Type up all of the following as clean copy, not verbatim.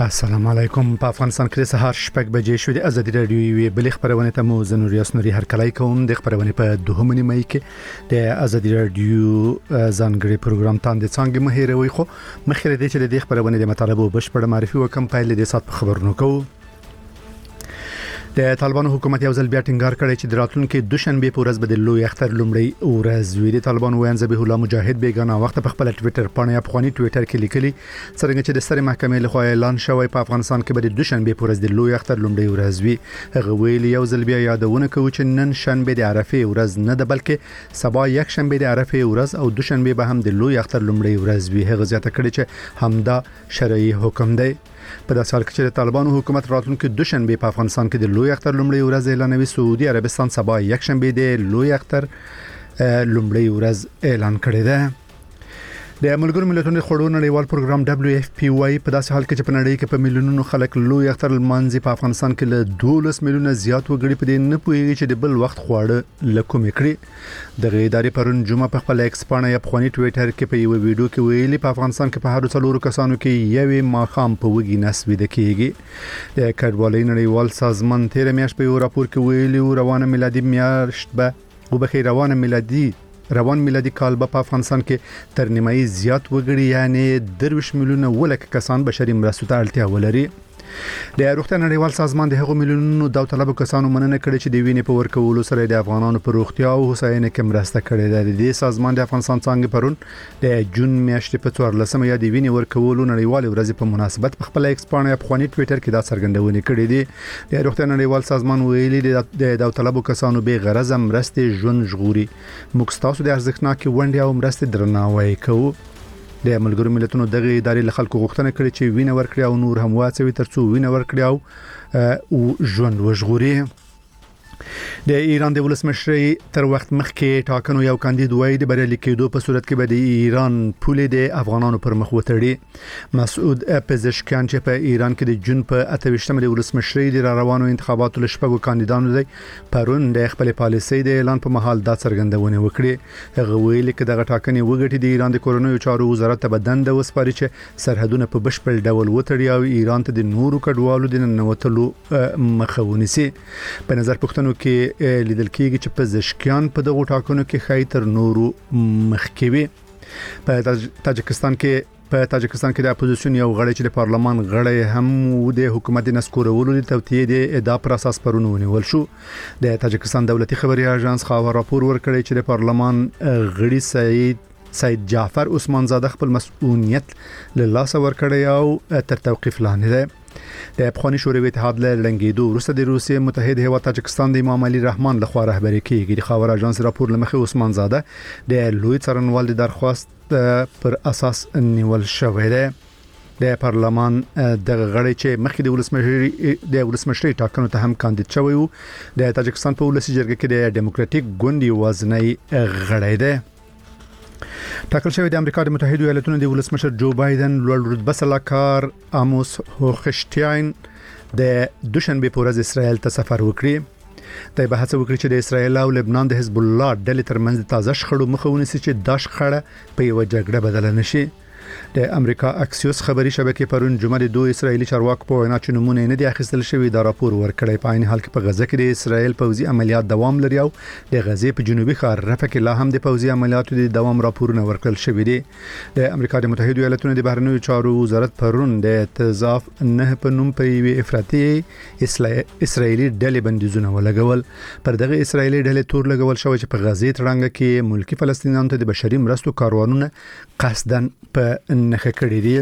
السلام علیکم. په افغانستان کې سهار شپږ بجې شوې د ازادي راډیو یوې بلې خبرونه ته مو زنور یاسنوري هرکلای کوم. د خبرونه په 2 مې کې د ازادي راډیو ځانګړي پروګرام تاند څنګه مهیروي خو مخکې د دې چې د خبرونه د مطالبه بشپړ معرفي وکم پایله د سات خبرونو کوو. د طالبانو حکومت یو ځل بیا ټینګار کړی چې د راتلونکي دوشنبه په ورځ به د لوی اختر لومړی ورځ وي. د طالبانو ویان ذبیح الله مجاهد بیگانه وخت په خپل ټوئیټر باندې افغاني ټوئیټر کې لیکلي څنګه چې د ستر محکمې لخوا اعلان شوی په افغانستان کې به د دوشنبه په ورځ د لوی اختر لومړی ورځ وي. هغه ویل یو ځل بیا یادونه کوي چې نن شنبه د عرفه ورځ نه ده بلکې سبا یک شنبه د عرفه ورځ او دوشنبه به هم د لوی اختر لومړی ورځ وي. هغه زیاته کړی چې همدا شرعي حکم دی. په داسې حال کې چې طالبانو حکومت راتلونکي دوشنبه په افغانستان کې د لوی اختر لومړی ورځ اعلانوي، سعودي عربستان سبا یک شنبه د لوی اختر لومړی ورځ اعلان کړی دی. د ملګرو ملتونو خړو نړیوال پروګرام WFP په داسې حال کې چې په نړۍ کې په میلیونونو خلک لوی اختر لمانځي، په افغانستان کې له 12 میلیونه زیات وګړي په دې نه پوهیږي چې د بل وخت خواړه لکوم کړي. د ادارې پرون جمعه په خپل ایکس باندې افغاني ټوئیټر کې په یو ویډیو کې ویلي په افغانستان کې په هر څلورو کسانو کې یوې ماخام په وګي نسوي د کېږي. د کډوالۍ نړیوال سازمان تیر میاشت په یو راپور کې ویلي روانه میلادي میاشت به وبخي روان میلادي کال په افغانستان کې تر نیمایي زیات وګړي یعنی 23 میلیونه ولک کسان بشري مرستو ته اړتیا ولري. د روغتیا نړیوال سازمان د هغو میلیونونو داوطلبو کسانو مننه کړې چې د وینې په ورکولو سره د افغانانو پر روغتیا او هوساینې کې مرسته کړې ده. د دې سازمان د افغانستان څنګه پرون د جون میاشتې په 14مه یا د وینې ورکولو نړیوال ورځ په مناسبت په خپل ایکس باندې افغاني ټوئیټر کې دا څرګندونه کړې ده. د روغتیا نړیوال سازمان ویلي د داوطلبو کسانو به غرض مرستې ژوند ژغوري. موږ تاسو د ارزښتناک ونډې او مرستې درناوی کوو. د ملګرو ملتونو دغه ادارې له خلکو غوښتنه کړې چې وینه ورکړي او نور هم واڅوي ترڅو وینه ورکړي او ژوند وژغوري. د ایران د ولسمشر تر وخت مخکې ټاکنو یو کاندید وای د بریالي کېدو په صورت کې به د ایران پولې د افغانانو پر مخ وتړي. مسعود پزشکیان چې په ایران کې د جون په 28مه د ولسمشر د روانو انتخاباتو لشپږو کاندیدانو دی پرون د خپل پالیسۍ د اعلان په محل دا څرګندونه وکړي. هغه ویلي چې دغه ټاکنې وګټي د ایران د کورونو چارو وزارت ته بدند وسپاري چې سرحدونه په بشپړ ډول وتړي او ایران ته د نورو کډوالو د ننوتلو مخه ونیسي. په نظر پښتنو کې لیدل کېږي چې پزشکیان په دغه ټاکنو کې خای تر نورو مخکوي. په تاجکستان کې د اپوزیشن یو غړی چې د پارلمان غړی هم د حکومت د نسکورولو د توطئې د ادعا پر اساس پرونه ونیول شو. د تاجکستان دولتي خبري اژانس خبر راپور ورکړی چې د پارلمان غړي سید جعفر عثمان زاده خپل مسؤلیت له لاس ورکړی او تر توقيف لاندې دی. د افغاني شوروي اتحاد له لنګېدو وروسته د روسیې متحد هیواد تاجکستان د امام علي رحمان لخوا رهبري کیږي. د خبر اژانس راپور لمخې عثمان زاده د لوی څارنوال د درخواست پر اساس نیول شوی دی. د پارلمان د غړي چې مخکې د ولسمشري ټاکنو ته هم کاندید شوی وو د تاجکستان په ولسي جرګه کې د ډیموکراټیک ګوند وزنی غړی دی. ټاکل شوی د امریکا د متحده ایالاتونو د ولسمشر جو بایدن لوړ رتبه سلاکار اموس هوخشتاین د دوشنبه په ورځ اسرائیل ته سفر وکړي. د بحث وکړي چې د اسرائیل او لبنان د حزب الله ډلې ترمنځ تازه شخړو مخه ونیسي چې دا شخړه په یو جګړه بدل نشي. د امریکا اکسیوس خبري شبکې پرون جمعه د دوه اسرایلی چارواکو په وینا چې نمونه نه دي اخیستل شوی دا راپور ورکړی. په عین حال کې په غزه کې د اسرائیل پوځي عملیات دوام لري او د غزه په جنوبي ښار رفح کې لا هم د پوځي عملیاتو د دوام راپورونه ورکړل شوی دي. د امریکا د متحده ایالاتونو د بهرنیو چارو وزارت پرون د تضاف نه په نوم په یوه افراطي اسرایلی ډلې بندیزونه ولګول. پر دغه اسرایلی ډلې تور لګول شوی چې په غزه ترڅنګ کې ملکی فلسطینیانو ته د بشري مرستو کاروانونه قصدن په نخښه کړی دي.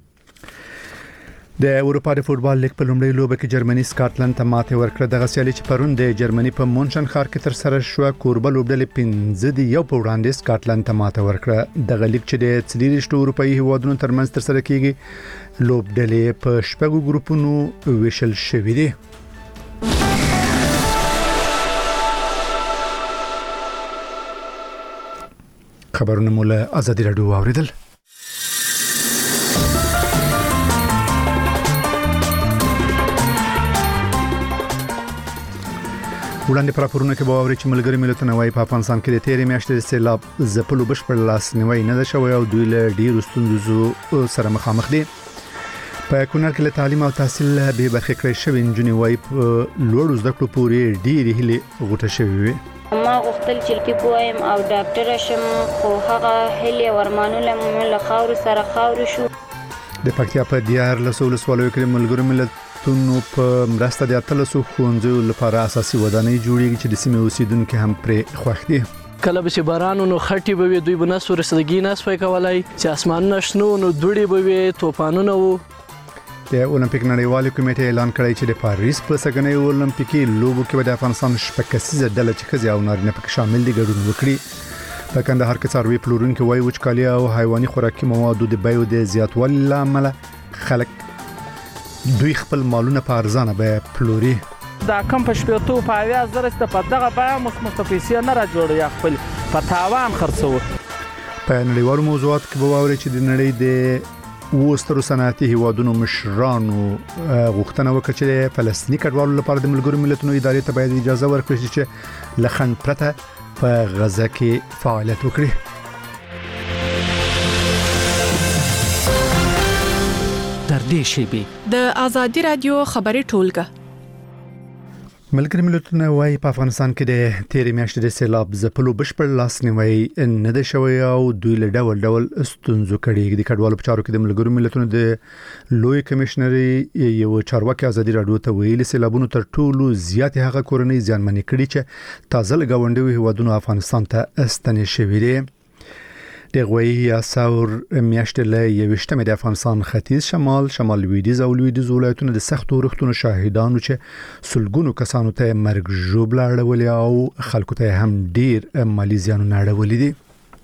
د اروپا د فوتبال لیګ په لومړۍ لوبه کې جرمني سکاټلند ته ماته ورکړه. د غسیالي چې پرون د جرمني په مونشن ښار کې تر سره شو کوربه لوبډلې 15 په وړاندې سکاټلند ته ماته ورکړه. د لیګ چې د 30 اروپایي هیوادونو ترمنځ تر سره کیږي لوبډلې په شپږو ګروپونو ویشل شوې دي. خبرونه مولا ازادي راډیو اوریدل. وړاندې پر راپورونه کې به اوري چې ملګری ملتونه وايي په افغانستان کې د تیرې میاشتې د سیلاب ځپلو بشپړ لاس نیوی نه شوی او دوی له ډیرو ستونزو سره مخامخ دي. په کونړ کې له تعلیم او تحصیل به برخې کړې شوې نجونې وایي لوړ زده کړو پورې ډېرې هیلې غوټه شوې وي. ما غوښتل چې طب وایم او ډاکټر شم، خو هغه هیلې او ارمانونه مې له خاورو سره خاورې شو. د پکتیا په 14 ولسوالیو کې ملګرو ملتونو په مرسته د 13 ښوونځیو لپاره اساسي ودانۍ جوړېږي چې د سیمې اوسیدونکو هم پرې خوښ دي. کله به چې بارانونو خټي به وي دوی به نه سورسدګي نه سوي کولای، چې اسمانونه شنو نو دوړي به وي، طوفانونه وو. د اولمپیک نړیوالې کمیټې اعلان کړی چې د پاریس په سږنۍ اولمپیکي لوبو کې به د افغانستان شپږ کسیزه ډله چې ښځې او نارینه پکې شامل دي ګډون وکړي. په کندهار کې څاروي پلورونکي وایي وچکالي او حیواني خوراکي موادو د بیو د زیاتوالي له امله خلک دوی خپل مالونه په ارزانه بیه پلوري. دا کم په شپېتو په 80,000 په دغه بیه مستفیسیه نه را جوړ یا خپل په تاوان خرڅو. په نړیوالو موضوعاتو کې به واوري چې د نړۍ د وسترو صنعتي هیوادونو مشرانو غوښتنه وکړه چې فلسطیني کډوالو لپاره د ملګرو ملتونو ادارې ته باید اجازه ورکړي چې لخند پرته په غزه کې فعالیت وکړي. در دې شیبې د آزادي رادیو خبري ټولګه. ملګري ملتونه وايي په افغانستان کې د تیرې میاشتې د سیلاب ځپلو بشپړ لاسنیوي نه دی شوی او دوی له ډول ډول ستونزو کړي. د کډوالو په چارو کې د ملګرو ملتونو د لوی کمشنري یو چارواکي ازادي رادیو ته ویلي سیلابونو تر ټولو زیات هغه کورنۍ ځانمنې کړي چې تازه له ګاونډیو هیوادونو افغانستان ته ستنې شوي دي. د غوي یا ثور میاشتې له 21 د افغانستان ختیځ شمال لویدیځ او لویدیځ ولایتونو د سختو ورښتونو شاهدانو چې سلګونو کسانو ته مرګ ژوبله اړولې او خلکو ته هم ډیر مالی زیانونه اړولې دي.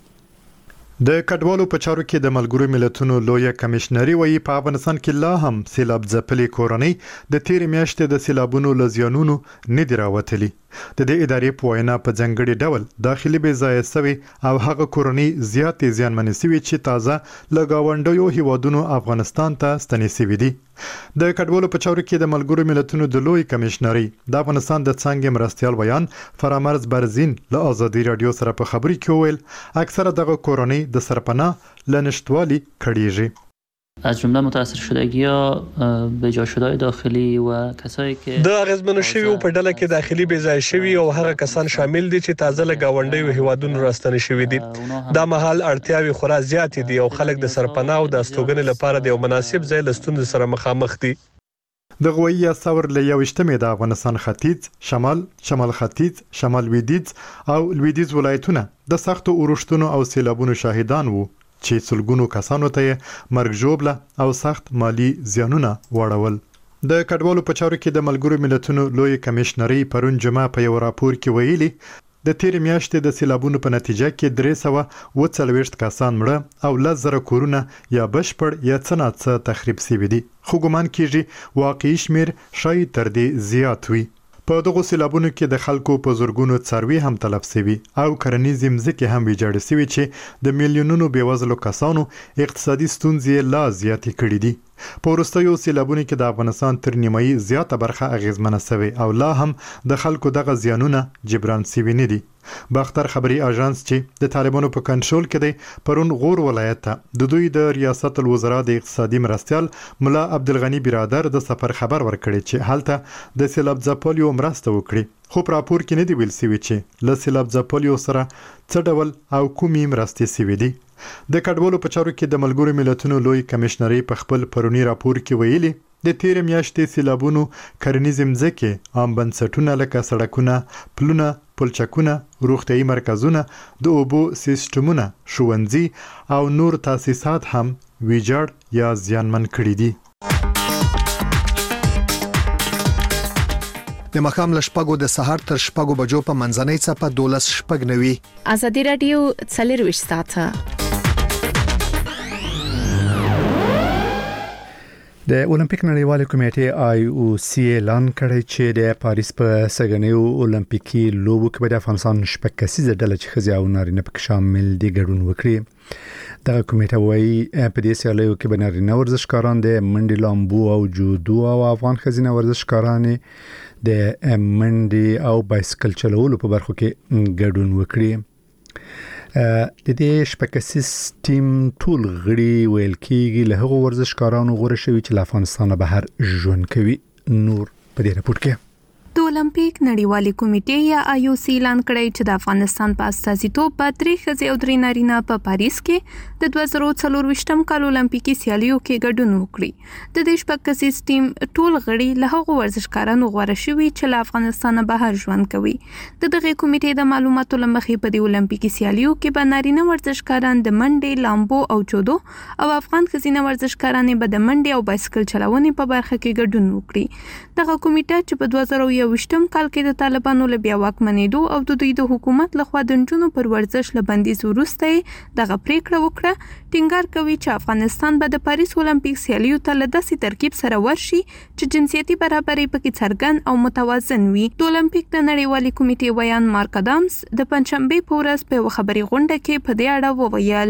د کډوالو په چارو کې د ملګرو ملتونو لوی کمشنري وایي په افغانستان کې لا هم سیلاب ځپلې کورنۍ د تیر میاشتې د سیلابونو لزیانونو نه دی راوتلي. د دې ادارې په وینا په ځنګړي ډول داخلي بې ځای سوي او هغه کورنۍ زیاتې زیانمنې سوي چې تازه له گاونډیو هیوادونو افغانستان ته ستنې سوي دي. د کډوالو په چارو کې د ملګرو ملتونو د لوی کمشنري د افغانستان د څنګه مرستيال بیان فرامرز برزین له آزادي رادیو سره په خبري کې ویل اکثره دغه کورنۍ د سرپناه لنشتوالي کړيږي. از جمله متاثر شدگی‌ها به جا شده‌های داخلی و کسایی که د اغیزمنو شوی په ډله کې داخلي بې ځای شوی او هغه کسان شامل دي چې تازه له گاونډیو هیوادونو راستنه شوی دي. دا مهال اړتیاوي خورا زیات دي او خلک د سرپناه او د استوګنې لپاره د یو مناسب ځای لستون سره مخامخ دي. د غوي ثور له 21 د افغانستان ختیځ شمال ختیځ شمال لویدیځ او لویدیځ ولایتونه د سختو اورښتونو او سیلابونو شاهدان وو چې څلګونو کسانو ته مرګ ژوبله او سخت مالی زیانونه واړول. د کډوالو په چارو کې د ملګرو ملتونو لوی کمشنري پرون جمعه په یو راپور کې ویلي د تیر میاشتې د سیلابونو په نتیجه کې 340 کسان مړه او 10,000 کورونه یا بشپړ یا څه تخریب شوي دي. خو ګومان کیږي واقعي شمیر شاید تر دې زیات وي. په دغه سیلابونو کې د خلکو په زورګونو څاروي هم تلف شوي او کرنیزې مځکې هم ویجاړې شوي چې د میلیونونو بېوزلو کسانو اقتصادي ستونزې لا زیاتې کړې دي. په وروستیو سیلابونو کې د افغانستان تر نیمایي زیاته برخه اغیزمنه شوې او لا هم د خلکو دغه زیانونه جبران شوي نه دي. باختر خبري اژانس چې د طالبانو په کنټرول کې دی پرون غور ولایت ته د دوی د ریاست الوزرا د اقتصادي مرستيال مولا عبدالغنی برادر د سفر خبر ورکړي چې حالته د سیلاب ځپلو مرسته وکړي. خو په راپور کې نه دی ویل شوی چې له سیلاب ځپلو سره څه ډول او کومې مرستې شوي دي. د کډوالو په چارو کې د ملګرو ملتونو لوی کمشنري په خپل پرونی راپور کې ویلي د تیر میاشتې سیلابونو کرنیزې مځکې عام بنسټونه لکه سړکونه پلونه پلچکونه روغتیايي مرکزونه د اوبو سیستمونه ښوونځي او نور تاسیسات هم ویجاړ یا زیانمن کړي دي. د مخام لشپګو د سحر تر شپګو بجو په منځنۍ څپه 12:09 آزادي رادیو 24 ساعته. د اولمپیک نړیوالې کمیټې IOC اعلان کړی چې د پاریس په سږنیو اولمپیکي لوبو کې د افغانستان شپږ کسیزه ډله چې ښځې او نارینه پکې شامل دي ګډون وکړي. دغه کمیټه وایي په دې سیالیو کې به نارینه ورزشکاران د منډې لامبو او جودو او افغان ښځینه ورزشکاران د منډې او بایسکل چلولو په برخو کې ګډون وکړي. د دې شپږکسیز ټیم ټول غړي ویل کېږي له هغو ورزشکارانو غوړه شوي چې له افغانستان بهر ژوند کوي. نور په دې راپور کې د اولمپیک نړیوالې کمیټې یا IOC اعلان کړی چې د افغانستان په استازیتوب به 3 ښځې او 3 نارینه په پاریس کې د 2024م کال اولمپیکي سیالیو کې ګډون وکړي. د دې شپږکسیز ټیم ټول غړي له هغو ورزشکارانو غوره شوي چې له افغانستان بهر ژوند کوي. د دغه کمیټې د معلوماتو لمخې په دې اولمپیکي سیالیو کې به نارینه ورزشکاران د منډې، لامبو او جودو او افغان ښځینه ورزشکاران به د منډې او بایسکل چلونې په برخه کې ګډون وکړي. دغه کمیټه چې په 2021م کال کې د طالبانو له بیا واکمنېدو او د دوی د حکومت لخوا د نجونو پر ورزش له بندیز وروسته دغه پریکړه وکړه، ټینګار کوي چې افغانستان به د پاریس اولمپیک سیالیو ته له داسې ترکیب سره ورشي چې جنسیتي برابرۍ پکې څرګند او متوازن وي. د اولمپیک د نړیوالې کمیټې ویان مارک ادمز د پنځشنبه په ورځ په خبري غونډه کې په دې اړه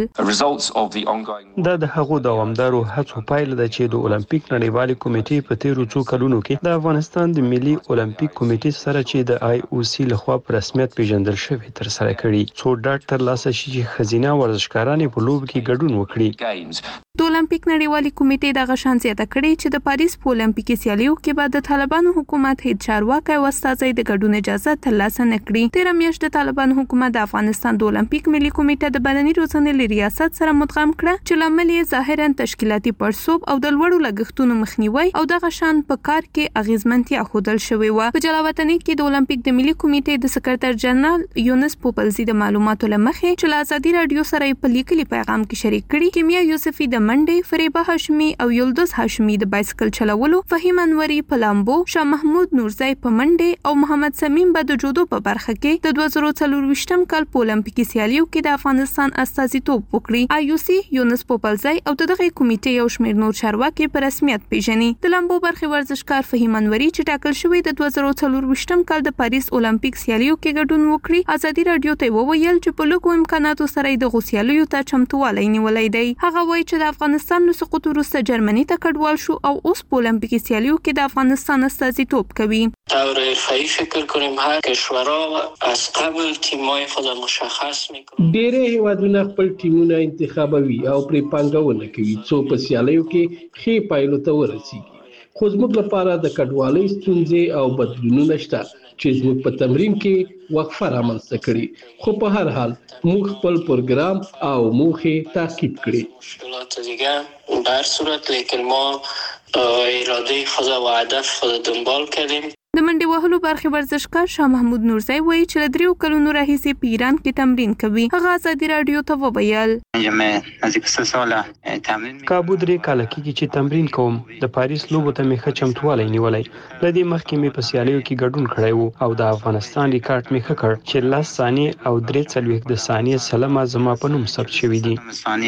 وویل دا د هغو دوامدارو هڅو پایله ده چې د اولمپیک نړیوالې کمیټې په تیرو څو کلونو کې د افغانستان د ملي اولمپیک کمیټې سره چې د IOC لخوا په رسمیت پیژندل شوی تر سره کړي. څو ډاټ تر لاسه شي چې ښځینه ورزشکاران په لوب کې ګډون وکړي. د اولمپیک نړیوالې کمیټې د غشان زیاته کړي چې د پاریس په اولمپیکي سیالیو کې به د طالبانو حکومت هیڅ چارواکي او استازي د ګډون اجازه ترلاسه نه کړي. تیر میاشت د طالبانو حکومت د افغانستان د اولمپیک ملي کمیټه د بدني روزنې له ریاست سره مدغم کړه چې لامل یې ظاهرا تشکیلاتي پړسوب او د لوړو لګښتونو مخنیوي او د غشان په کار کې اغیزمنتیا ښودل شوې و. په جلاوطنۍ کې د اولمپیک د ملي کمیټې د سکرټر جنرال یونس پوپلزي د معلوماتو لمخې چې له ازادي رادیو سره په لیکلي پیغام کې شریک کړي، کیمیا یوسفي د منډې، فریبه هاشمي او یلدوز هاشمي د بایسکل چلولو، فهیم انوري په لامبو، شاه محمود نورزی په منډې او محمد سمیم به د جودو په برخه کې د 2024م کال په اولمپیکي سیالیو کې د افغانستان استازیتوب وکړي. IOC یونس پوپلزی او دغه کمیټې یو شمېر نور چارواکي په رسمیت پیژني. د لامبو برخه ورزشکار فهیم انوري چې ټاکل شوی د 2024م کال د پاریس اولمپیک سیالیو کې ګډون وکړي، ازادي رادیو ته وویل چې په لږو امکاناتو سره د غوسیالیو ته چمتووالی نیولای دی. هغه وایي چې د افغانستان له سقوط وروسته جرمني ته کډوال شو او اوس په اولمپیکي سیالیو کې د افغانستان استازیتوب کوي. طور حرفه‌ای فکر کنیم هر کشورها از قبل تیم‌های خود مشخص می‌کنند. ډېر هیوادونه خپل ټیمونه انتخابوي او پرې پانګونه کوي څو په سیالیو کې ښې پایلو ته ورسیږي. خو زموږ لپاره د کډوالۍ ستونزې او بدلونونه شته چې زموږ په تمرین کې وقفه رامنځته کړي، خو په هر حال موږ خپل پروګرام او موخې تعقیب کړي. مشکلات دیگه به هر صورت لیکن ما اراده خود و هدف خود دنبال کردیم. د منډې وهلو برخه ورزشکار شاه محمود نورزی وایي چې له 3 کلونو راهیسې په ایران کې تمرین کوي. هغه ازادي رادیو ته وویل کابو 3 کال کېږي چې تمرین کوم. د پاریس لوبو ته مې ښه چمتووالی نیولی. له دې مخکې مې په سیالیو کې ګډون کړی وو او د افغانستان ریکارډ مې ښه کړ چې 10 ثانیې او 3 ثانیې سلمه زما په نوم ثبت شوي دي.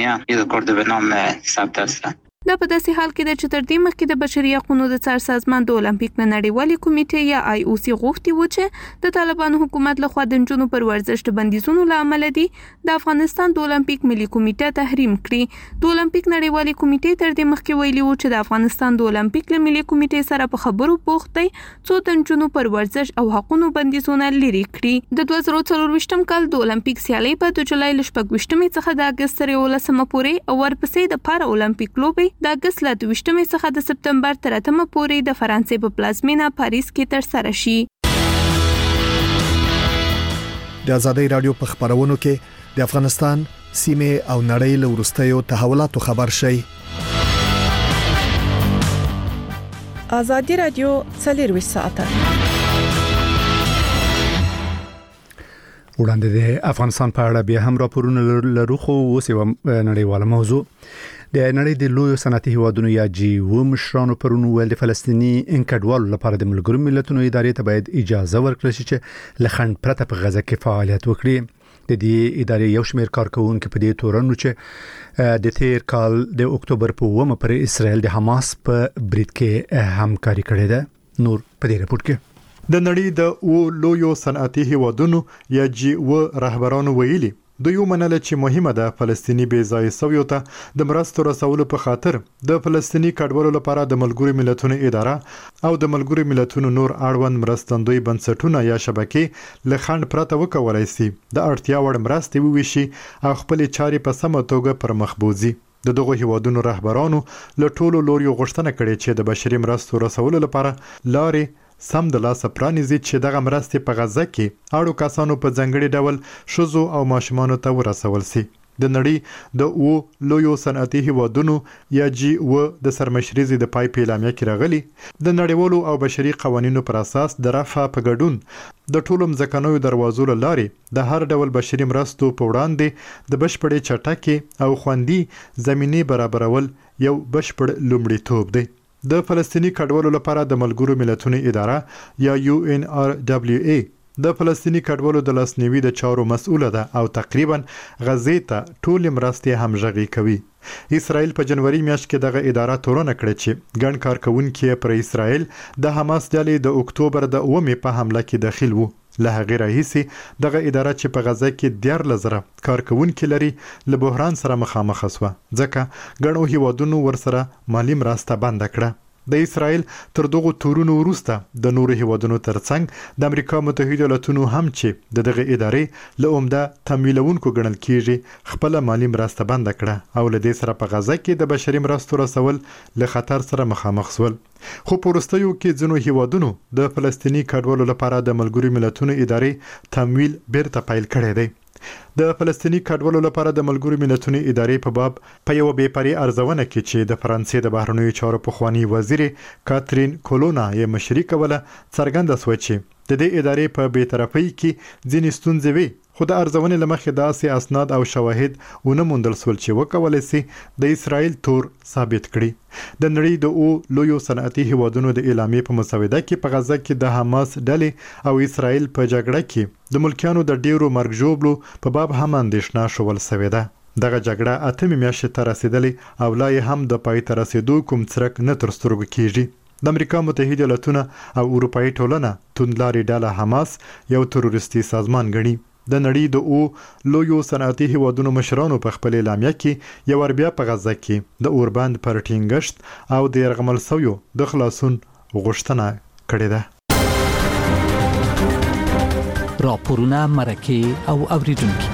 دا په داسې حال کې ده چې تر دې مخکې د بشري حقوقو د څار سازمان د اولمپیک نړیوالې کمیټې یا IOC غوښتي و چې د طالبانو حکومت لخوا د نجونو پر ورزش د بندیزونو له امله دي د افغانستان د اولمپیک ملي کمیټه تحریم کړي. د اولمپیک نړیوالې کمیټې تر دې مخکې ویلي و چې د افغانستان د اولمپیک ملي کمیټې سره په خبرو بوخت دی څو د نجونو پر ورزش او حقوقو بندیزونه لري کړي. د 2024م کال د اولمپیک سیالۍ په د جولای 28 څخه د اگست 13 پورې او ورپسې د پارا اولمپیک لوبې د اگست له 28 څخه د سپتمبر تر 8 پورې د فرانسې په پلازمینه پاریس کې ترسره شي. د ازادي رادیو په خبرونو کې د افغانستان سیمه او نړۍ له ورستیو تحولاتو خبر شي. ازادي رادیو 24 ساعته وړاندې د افغانستان په اړه بیا هم راپورونه لرو، خو اوس یو نړیواله موضوع د نړۍ د لوی صنعتي هیوادونو یا G7 مشرانو پرونو ویل د فلسطینی انکډوالو لپاره د ملګرو ملتونو ادارې ته باید اجازه ورکړل شي چې لخند پرته په غزه کې فعالیت وکړي. د دې ادارې یو شمېر کارکونکو په دې تورنو چې د تیر کال د اکتوبر په 9 پر اسرائیل د حماس په برید کې همکاري کړې ده. نور په دې رپورت کې د نړۍ د لویو صنعتي هیوادونو یا G7 رهبرانو ویلي دوی ومنله چې مهمه ده فلسطیني بې ځای شویو ته د مرستو رسولو په خاطر د فلسطیني کډوالو لپاره د ملګرو ملتونو اداره او د ملګرو ملتونو نور اړوند مرستندوی بنسټونه یا شبکې له خنډ پرته وکولای شي د اړتیا وړ مرستې وویشي او خپل چارې په سمه توګه پر مخ بوځي. د دغه هیوادونو رهبرانو له ټولو لوريو غوښتنه کړې چې د بشري مرستو رسولو لپاره لارې سم د لاسه پرانیزي چې دغه مرستې په غزه کې اړو کسانو په ځانګړي ډول ښځو او ماشومانو ته ورسول شي. د نړۍ د لویو صنعتي هیوادونو یا G7 د سرمشري د پای په اعلامیه کې راغلي د نړیوالو او بشري قوانینو پر اساس د رفع په ګډون د ټولو مځکنیو دروازو لارې د هر ډول بشري مرستو په وړاندې د بشپړې چټکې او خوندي زمینه برابرول یو بشپړ لومړیتوب دی. د فلسطینی کډوالو لپاره د ملګرو ملتونو اداره یا UNRWA د فلسطینی کډوالو د لاسنیوي د چارو مسؤله ده او تقریبا غزې ته ټول مرستې همغږي کوي. اسرائیل په جنوري میاشت کې دغه اداره تورن کړې چې ګڼ کارکونکو پر اسرائیل د حماس ډلې د اکتوبر د 9 په حمله کې داخل وو. له هغه راهیسي دغه اداره چې په غزه کې 14,000 کارکونکو لري له بحران سره مخامخ شوه ځکه ګڼو هیوادونو ورسره مالی مرسته بند کړه. د اسرائیل تر دغه تورونو وروسته د نورو هیوادونو ترڅنګ د امریکا متحده ایالاتونو هم چې دغه ادارې له عمده تمویلونکو ګڼل کیږي خپل مالی مرسته بند کړه او له دې سره په غزه کې د بشري مرستو رسول له خطر سره مخامخ شول. خو په وروستیو کې ځینو هیوادونو د فلسطینی کډوالو لپاره د ملګرو ملتونو ادارې تمویل بیرته پیل کړی دی. د فلسطینی کډوالو لپاره د ملګرو ملتونو ادارې په باب په یو بېپري ارزونه کې چې د فرانسې د بهرنیو چارو پخوانی وزیر کاترین کولونا یې مشري کوله څرګنده شوه چې د دې ادارې په بی‌طرفۍ کې ځینې ستونزې وي خو د ارزونې لمخې داسې اسناد او شواهد ونه موندل شول چې وکولای شي د اسرائیل تور ثابت کړي. د نړۍ د لویو صنعتي هیوادونو د اعلامیې په مسوده کې په غزه کې د حماس ډلې او اسرائیل په جګړه کې د ملکیانو د ډیرو مرګ ژوبلو په باب هم اندېښنه شول شوې ده. دغه جګړه 8 میاشتې ته رسیدلې او لا یې هم د پای ته رسیدو کوم څرک نه تر سترګو کیږي. د امریکا متحده ایالاتونه او اروپאי ټولنه توندلاري ډله حماس یو تروریستي سازمان ګڼي. د نړۍ د لویو صنعتي هیوادونو مشرانو په خپل اعلامیه کې یو ور بیا په غزه کې د اوربند پر ټینګښت او د يرغمل سویو د خلاصون غوښتنه کړې ده. راپورونه مرکه او اوریدونکو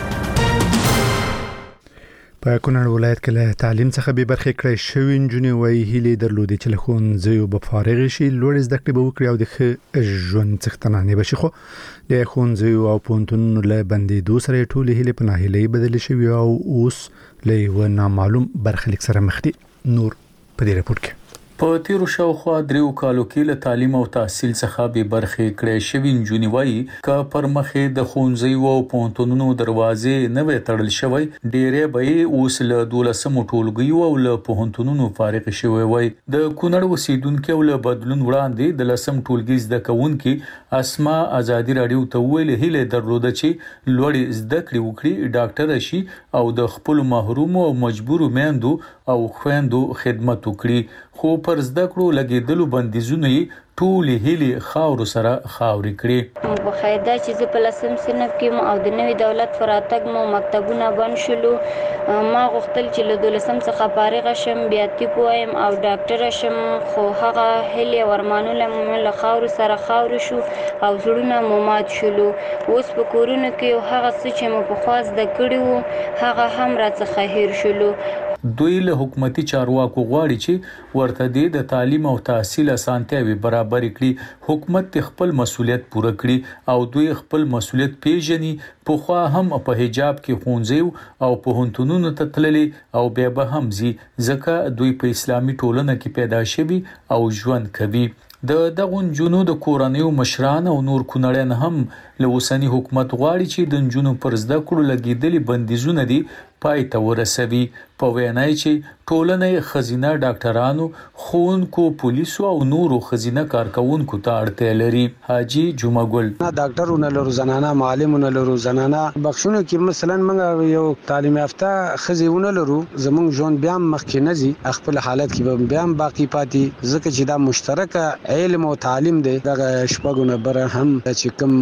په کونړ ولایت کې له تعلیم څخه به برخه کړی شوی نجونې وایي هیلې درلودې چې له ښوونځیو به فارغ شي لوړ زده کړې به وکړي او د ښه ژوند څښتنانې بشي. خو د ښوونځیو او پوهنتونونو له بندېدو سره ټولې هیلې په ناهیلۍ بدلې شوې او اوس له یو نامعلوم برخلیک سره مخ دي. نور په دې راپور کې په تیرو شاوخوا 3 کالو کې له تعلیم او تحصیل څخه به برخه کړې شوی نجونې وایي ک پر مخې د ښوونځیو او پوهنتونونو دروازې نه وې تړل شوی ډېرې به اوس له 12 ټولګیو او له پوهنتونونو فارغ شوی وای. د کونړ اوسیدونکو له بدلون وړاندې د 10 ټولګي زده کوونکي اسما ازادي رادیو ته ویل هیله درلوده چې لوړ زده کړې وکړي ډاکټر شي او د خپل محروم او مجبور میندو او خويندو خدمت وکړي. خو پر زده کړو لګیدلو بندیزونه ټول هیلې خاور سره خاوري کړي. په خیدا چې په لسم صنف کې او د نوې دولت فراتګ مو مکتبونه بند شلو ما غوښتل چې له 12 څخه فارغ شم بیا طب وایم او ډاکټر شم خو هغه هیلې ورمانونه مو له خاور سره خاور شو او زړونه مو مات شلو. اوس په کورونو کې هغه څه چې مو په خواص د کړیو هغه هم را څخه هیر شلو. دوی له حکومتي چارواکو غواړي چې ورته د تعلیم او تحصیل اسانتیاوي برابر کړي. حکومت خپل مسولیت پوره کړي او دوی خپل مسولیت پیژني. په خوا هم په حجاب کې ښوونځي او پوهنتونونو ته تللي او بیا به هم زی ځکه دوی په اسلامي ټولنه کې پیدا شوي او ژوند کوي. د دغه جنونو د کورنیو مشران او نور کونړیان هم له اوسنی حکومت غواړي چې د جنونو پر زده کړو لګیدلي بندیزونه دي پای ته ورسوي. په وینای چې ټولنې خزینه ډاکټرانو خونکو پولیسو او نورو خزینه کارکونکو ته اړتیا لري. حاجی جمعګل ډاکټرونه لرو زنانه معلمونه لرو زنانه بخښونو کې مثلا موږ یو تعلیم یافته خزیونه لرو زمونږ ژوند بیا مخکې نه زی خپل حالت کې بیا باقی پاتې ځکه چې دا مشترک علم او تعلیم دی. دغه شپږونه بر هم چې کوم مکتب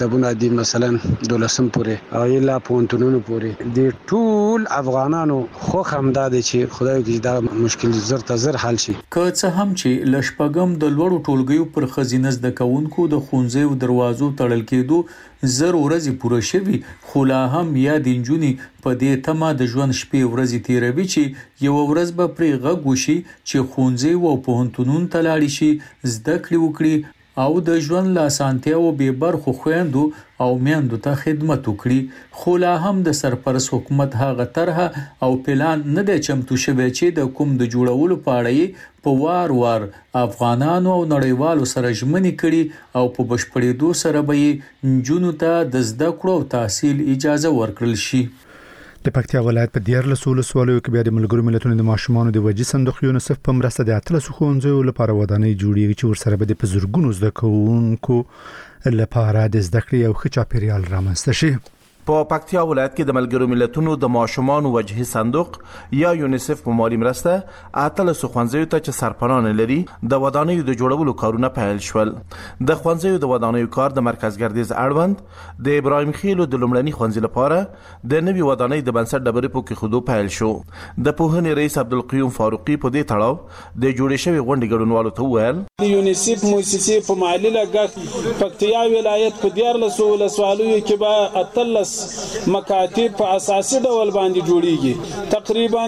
مکتبونه دي مثلا 12 پورې او الا پونتونونو پورې د ټول افغانانو خو همدا دي چې خدای دې دا مشکل زر ته زر حل شي. که څه هم چې لشپګم د لوړو ټولګیو پر خزینه زده کوونکو د ښوونځیو دروازو تړل کېدو زر ورځې پوره شوي، خو لا هم یا د نجونې په دې تمه د ژوند شپې ورځې تیروي چې یو ورځ به پرې غږ وشي چې ښوونځي او پوهنتونونو ته لاړ شي، زده کړې وکړي او د ژوند له اسانتیاوو بې برخو خویندو او میندو ته خدمت وکړي. خو لا هم د سرپرست حکومت هغه طرحه او پلان نه دی چمتو شوی چې د کوم د جوړولو په اړه یې په وار وار افغانانو او نړیوالو سره ژمنې کړي او په بشپړېدو سره به یې نجونو ته د زده کړو او تحصیل اجازه ورکړل شي. د پکتیا ولایت په 14 ولسوالیو کې بیا د ملګرو ملتونو د ماشومانو د وجې صندوق یونیسف په مرسته د 13 ښوونځیو لپاره ودانۍ جوړیږي چې ورسره به د په زرګونو زده کوونکو لپاره د زده کړې او ښه چاپیریال رامنځته شي. په پکتیا ولایت کې د ملګرو ملتونو د ماشومانو وجهي صندوق یا یونیسف په مالی مرسته 13 ښوونځیو ته چې سرپناه لري د ودانیو د جوړولو کارونه پیل شول. د ښوونځیو د ودانیو کار د مرکز ګردیز اړوند د ابراهیم خیلو د لومړني ښوونځي لپاره د نوي ودانۍ د بنسټ ډبرې په کېښودو پیل شو. د پوهنې رئیس عبدالقیوم فاروقي په دې تړاو د جوړې شوې غونډې ګډونوالو ته وویل د یونیسف مؤسسې په مالی لګښت پکتیا ولایت په 14 ولسوالیو کې به 13 مکاتب په اساسي ډول باندې جوړیږي. تقریبا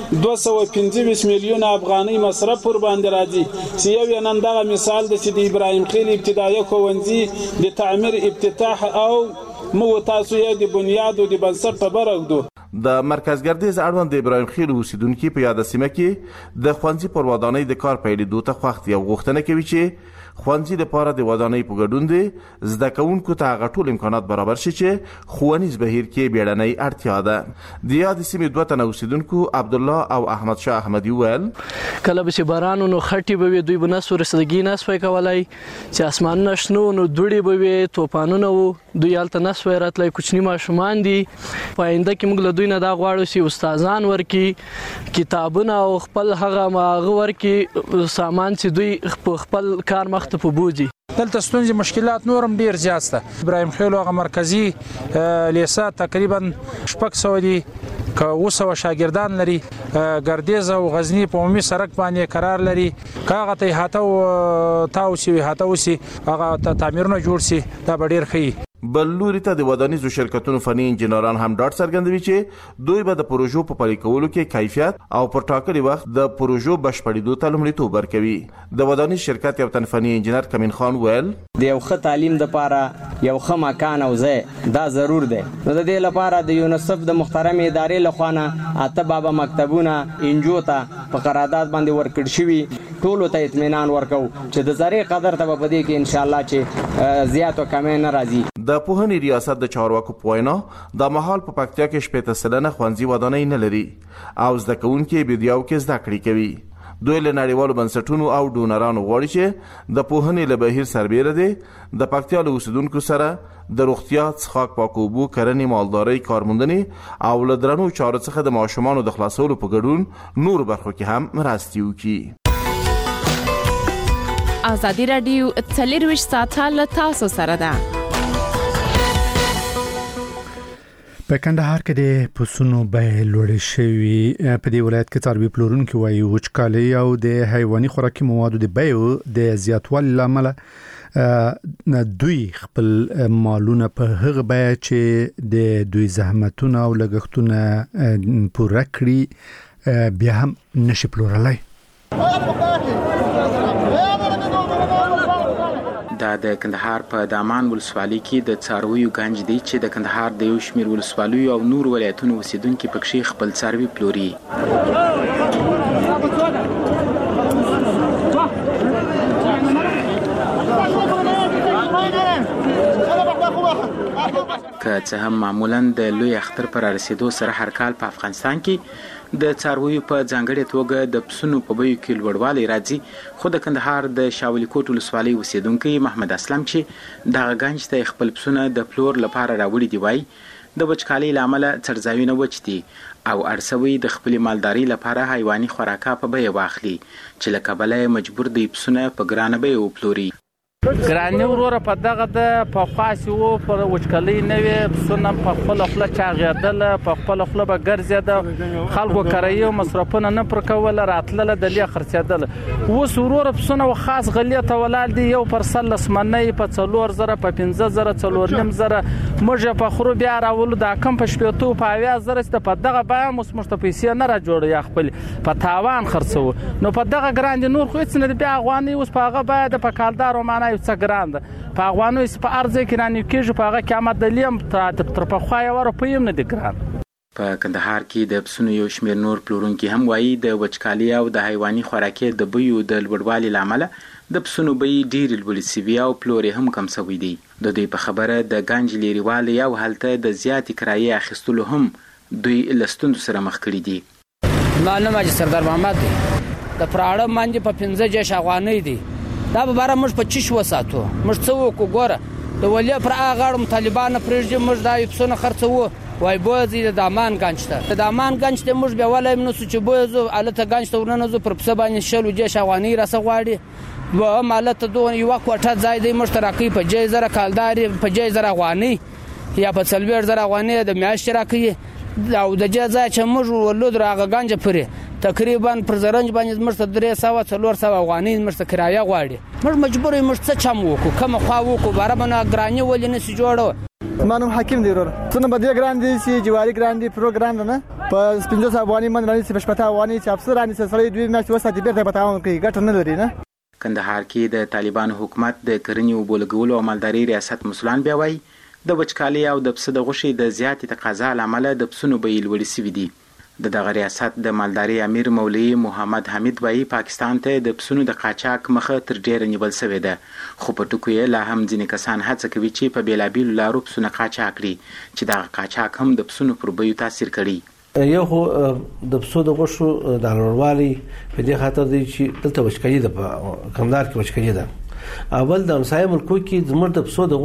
225 میلیون افغانۍ مصرف پر باندې راځي چې یو نن دغه مثال د چې د ابراهیم خیل ابتدایي ښوونځي د تعمیر افتتاح او مو تاسو یې د بنیاد او د بنسټ په برګدو. د مرکز ګردیز اړوند د ابراهیم خیل اوسیدونکو په یاد سیمه کې د ښوونځي پر ودانۍ د کار پیلېدو ته خوښ دي او غوښتنه کوي چې ښوونځي لپاره د ودانۍ په ګډون دي زده کوونکو ته هغه ټول امکانات برابر شي چې ښوونیز بهیر کې بیړنۍ اړتیا ده. د یاد سیمې 2 تنه اوسیدونکو عبدالله او احمد شاه احمدي ویل کله به باران نو خټي به دوی به نس ورسېدګي نس وای کولای چې اسمانونه شنو نو دوړي به وي توپانونه وو دوی حالت نس وراتلای کوچنی ماشومان دي. پاینده کې موږ له دوی نه دا غواړو چې استادان ورکی کتابونه او خپل هغه ماغه ورکی سامان چې دوی خپل کار مخ ته پوبوجي. دلته ستونزې مشکلات نورم ډیر زیات دي. ابراهیم خیل هغه مرکزی لیسا تقریبا 600 دي که 200 شاګردان لري. ګردیز او غزنی په عمومي سړک باندې قرار لري. کاغه ته هاته تاوسی هاته هغه تعمیرونه جوړ سي دا ډیر ښه. بل لوري ته د ودانیزو شرکتونو فني انجنیران هم ډاډ څرګندوي چې دوی به د پروژو په پلي کولو کې کیفیت او پر ټاکلي وخت د پروژو بشپړېدو ته لومړیتوب ورکوي. د ودانیز شرکت یو تن فني انجنیر کمین خان ویل د یو ښه تعلیم لپاره یو ښه مکان او ځای دا ضرور دی. نو د دې لپاره د یونیسف د محترم ادارې لخوا نه اته بابا مکتبونه انجو ته په قرارداد باندې ورکړ شوي. ټولو ته اطمینان ورکو چې د ذرې قدر ته په دې کې ان شاء الله چې زیات او کم نه راځي. د پوهنې ریاست د چارواکو په وینا د مهال په پکتیا کې 80% ښوونځي ودانۍ نه لري او زده کوونکي بیا کې زده کړې کوي. دوی له نړیوالو بنسټونو او ډونرانو غواړي چې د پوهنې له بهیر سربېره دي د پکتیا له اوسیدونکو سره د روغتیا، څښاک، پاکو اوبو، کرنې، مالدارۍ، کارموندنې او له درنو چارو څخه د ماشومانو د خلاصولو په ګډون نور برخو کې هم مرستې وکړي. ازادي رادیو 24 ساعته له تاسو سره ده. په کندهار کې د پسونو بیې لوړې شوې. په دې ولایت کې څاروي پلورونکي وایي وچکالي او د حیواني خوراکي موادو د بیو د زیاتوالي لامل دوی خپل مالونه په هغه بیه چې د دوی زحمتونه او لګښتونه پوره کړي بیا هم نشي پلورلای. دا د کندهار په دامان ولسوالۍ کې د څارویو گنج دی چې د کندهار د یو شمېر ولسوالیو او نور ولایتونو اوسیدونکي پکې خپل څاروي پلوري. که څه هم معمولا د لوی اختر پر رسیدو سره هر کال په افغانستان کې د څارویو په ځانګړې توګه د پسونو په بیو کې لوړوالی راځي، خو د کندهار د شاولی کوټ ولسوالۍ اوسیدونکی محمد اسلم چې دغه گنج ته خپل پسونه د پلور لپاره راوړي دی وایي د وچکالۍ له امله څړځایونه وچ دي او ارسوي د خپل مالداري لپاره حیواني خوراکه په بیه واخلي چې له کبله مجبور دی پسونه په ګرانه بیه وپلوري. ګرانی وروره په دغه د پخواسی وو پر وچکلۍ نوې پسونه په خپل خپل چاغېدل په خپل خپل به ګرځېد خلکو کرایي مصرفونه نه پر کول راتلل د لې خرڅېدل اوس وروره پسونه خاص غلې ته ولال دي یو پر سلس منې په 4000 په 15000 4.5 موږ په خرو بیا راول د کم په شپېتو په 20000 ست په دغه بیا مست پیسې نه را جوړ خپل په تاوان خرڅو نو په دغه ګرانی نور خو هیڅ نه بیا افغاني اوس په هغه باید په کالدار معنی څه ګران په افغانو په ارزه کې رانی کېږي په هغه قیامت د لیم تر په خوای ور په یم نه دي ګران په کندهار کې د پسونو یو شمېر نور پلورونکي هم وایي د وچکالي او د حیواني خوراکي د بیو د لوړوالي لامل د پسونو بي ډیر لوړ سوي او پلوري هم کم سوي دي د دوی په خبره د گنج لیریوالي او حالت د زیاتې کرایې اخیستلو هم دوی لستوند سره مخ کړي دي معلومه چې سردار محمد د پراړه مانجه په 15 جش افغاني دي دا به بار موږ په چش وساتو موږ څه وکړو ګوره د ولې پر هغه طالبان پرېږدي موږ دا پسونه خرڅو وای بوزي د دامان گنج ته د دامان گنج ته موږ بیا ولای نو چې بوزو الته گنج ته ورننه پر پسه باندې شلو جې شوانی راسه غواړي و مالته دوه یو کوټه ځای دی مشترکي په جې زره کالداري په جې زره غوانی یا په سلویر زره غوانی د میاشت راکې او د جزا چې موږ ولود راغه گنج پرې تقریبا پر زرنج باندې مرسته 300 افغاني مرسته کرایه غواړي موږ مجبور یو مرسته چم وکړو کوم خوا وکړو بارمنه ګرانی ولې نه سي جوړو مانو حکیم دی ورور څنګه بده ګران دي چې جواری ګران دي پروګرام نه په 15 افغاني من راني چې پښپتا افغاني چې افسر راني سره دوی میاشت وساتي بیرته پتاون کوي ګټ نه لري نه کندهار کې د طالبان حکومت د کرنې او بولګولو او مالداري ریاست مسولان بیا وایي د وچکالي او د پسه د غوښې د زیاتې تقاضا لامل د پسونو بیې لوړې سوي دي دغه ریاست د مالداري امیر مولوي محمد حمید وایي پاکستان ته د پسونو د قاچاق مخه تر ډیره نیول شوې ده خو په ټکو یې لا هم ځینې کسان هڅه کوي چې په بیلابیلو لارو پسونه قاچاق کړي چې دغه قاچاق هم د پسونو پر بیو تاثیر کړي یو خو د پسو د غوښو د لوړوالي په دې خاطر دی چې دلته وچکالي ده په کندهار کې وچکالي ده اول د همسایه ملکو کې زموږ د پسو د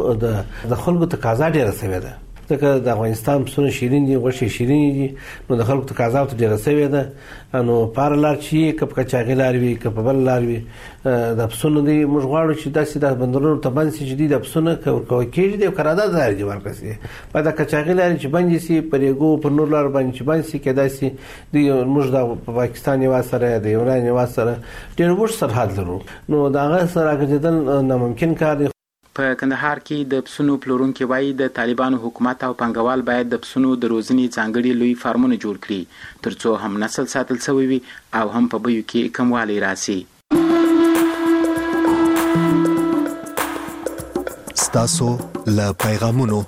غوښو د خلکو تقاضا ډیره شوې ده ځکه د افغانستان پسونه شیرین دي غوښې شیرین دي نو د خلکو تقاضا ته ډیره شوې ده نو پارلار چې کپ کچاغي لار وی کپ بل لار وی د پسونه دی موږ غواړو چې داسې د بندرونو ته باندې چې د پسونه کوي کېږي د قرارداد ځای دی ورکسي په د کچاغي لار چې باندې سي پرېګو پر نور لار باندې چې باندې سي کېدای سي د موږ د پاکستان یو سره د ایران یو سره ډیر وښ سرحد لرو نو دا غا سره کېدل ناممکن کار دی په کندهار کې د پسونو پلورونکي وایي د طالبانو حکومت او پنګوال باید د پسونو د روزنې ځانګړي لوی فارمونه جوړ کړي ترڅو هم نسل ساتل شوی وي او هم په بیو کې کموالی راسي ستاسو له پیغامونو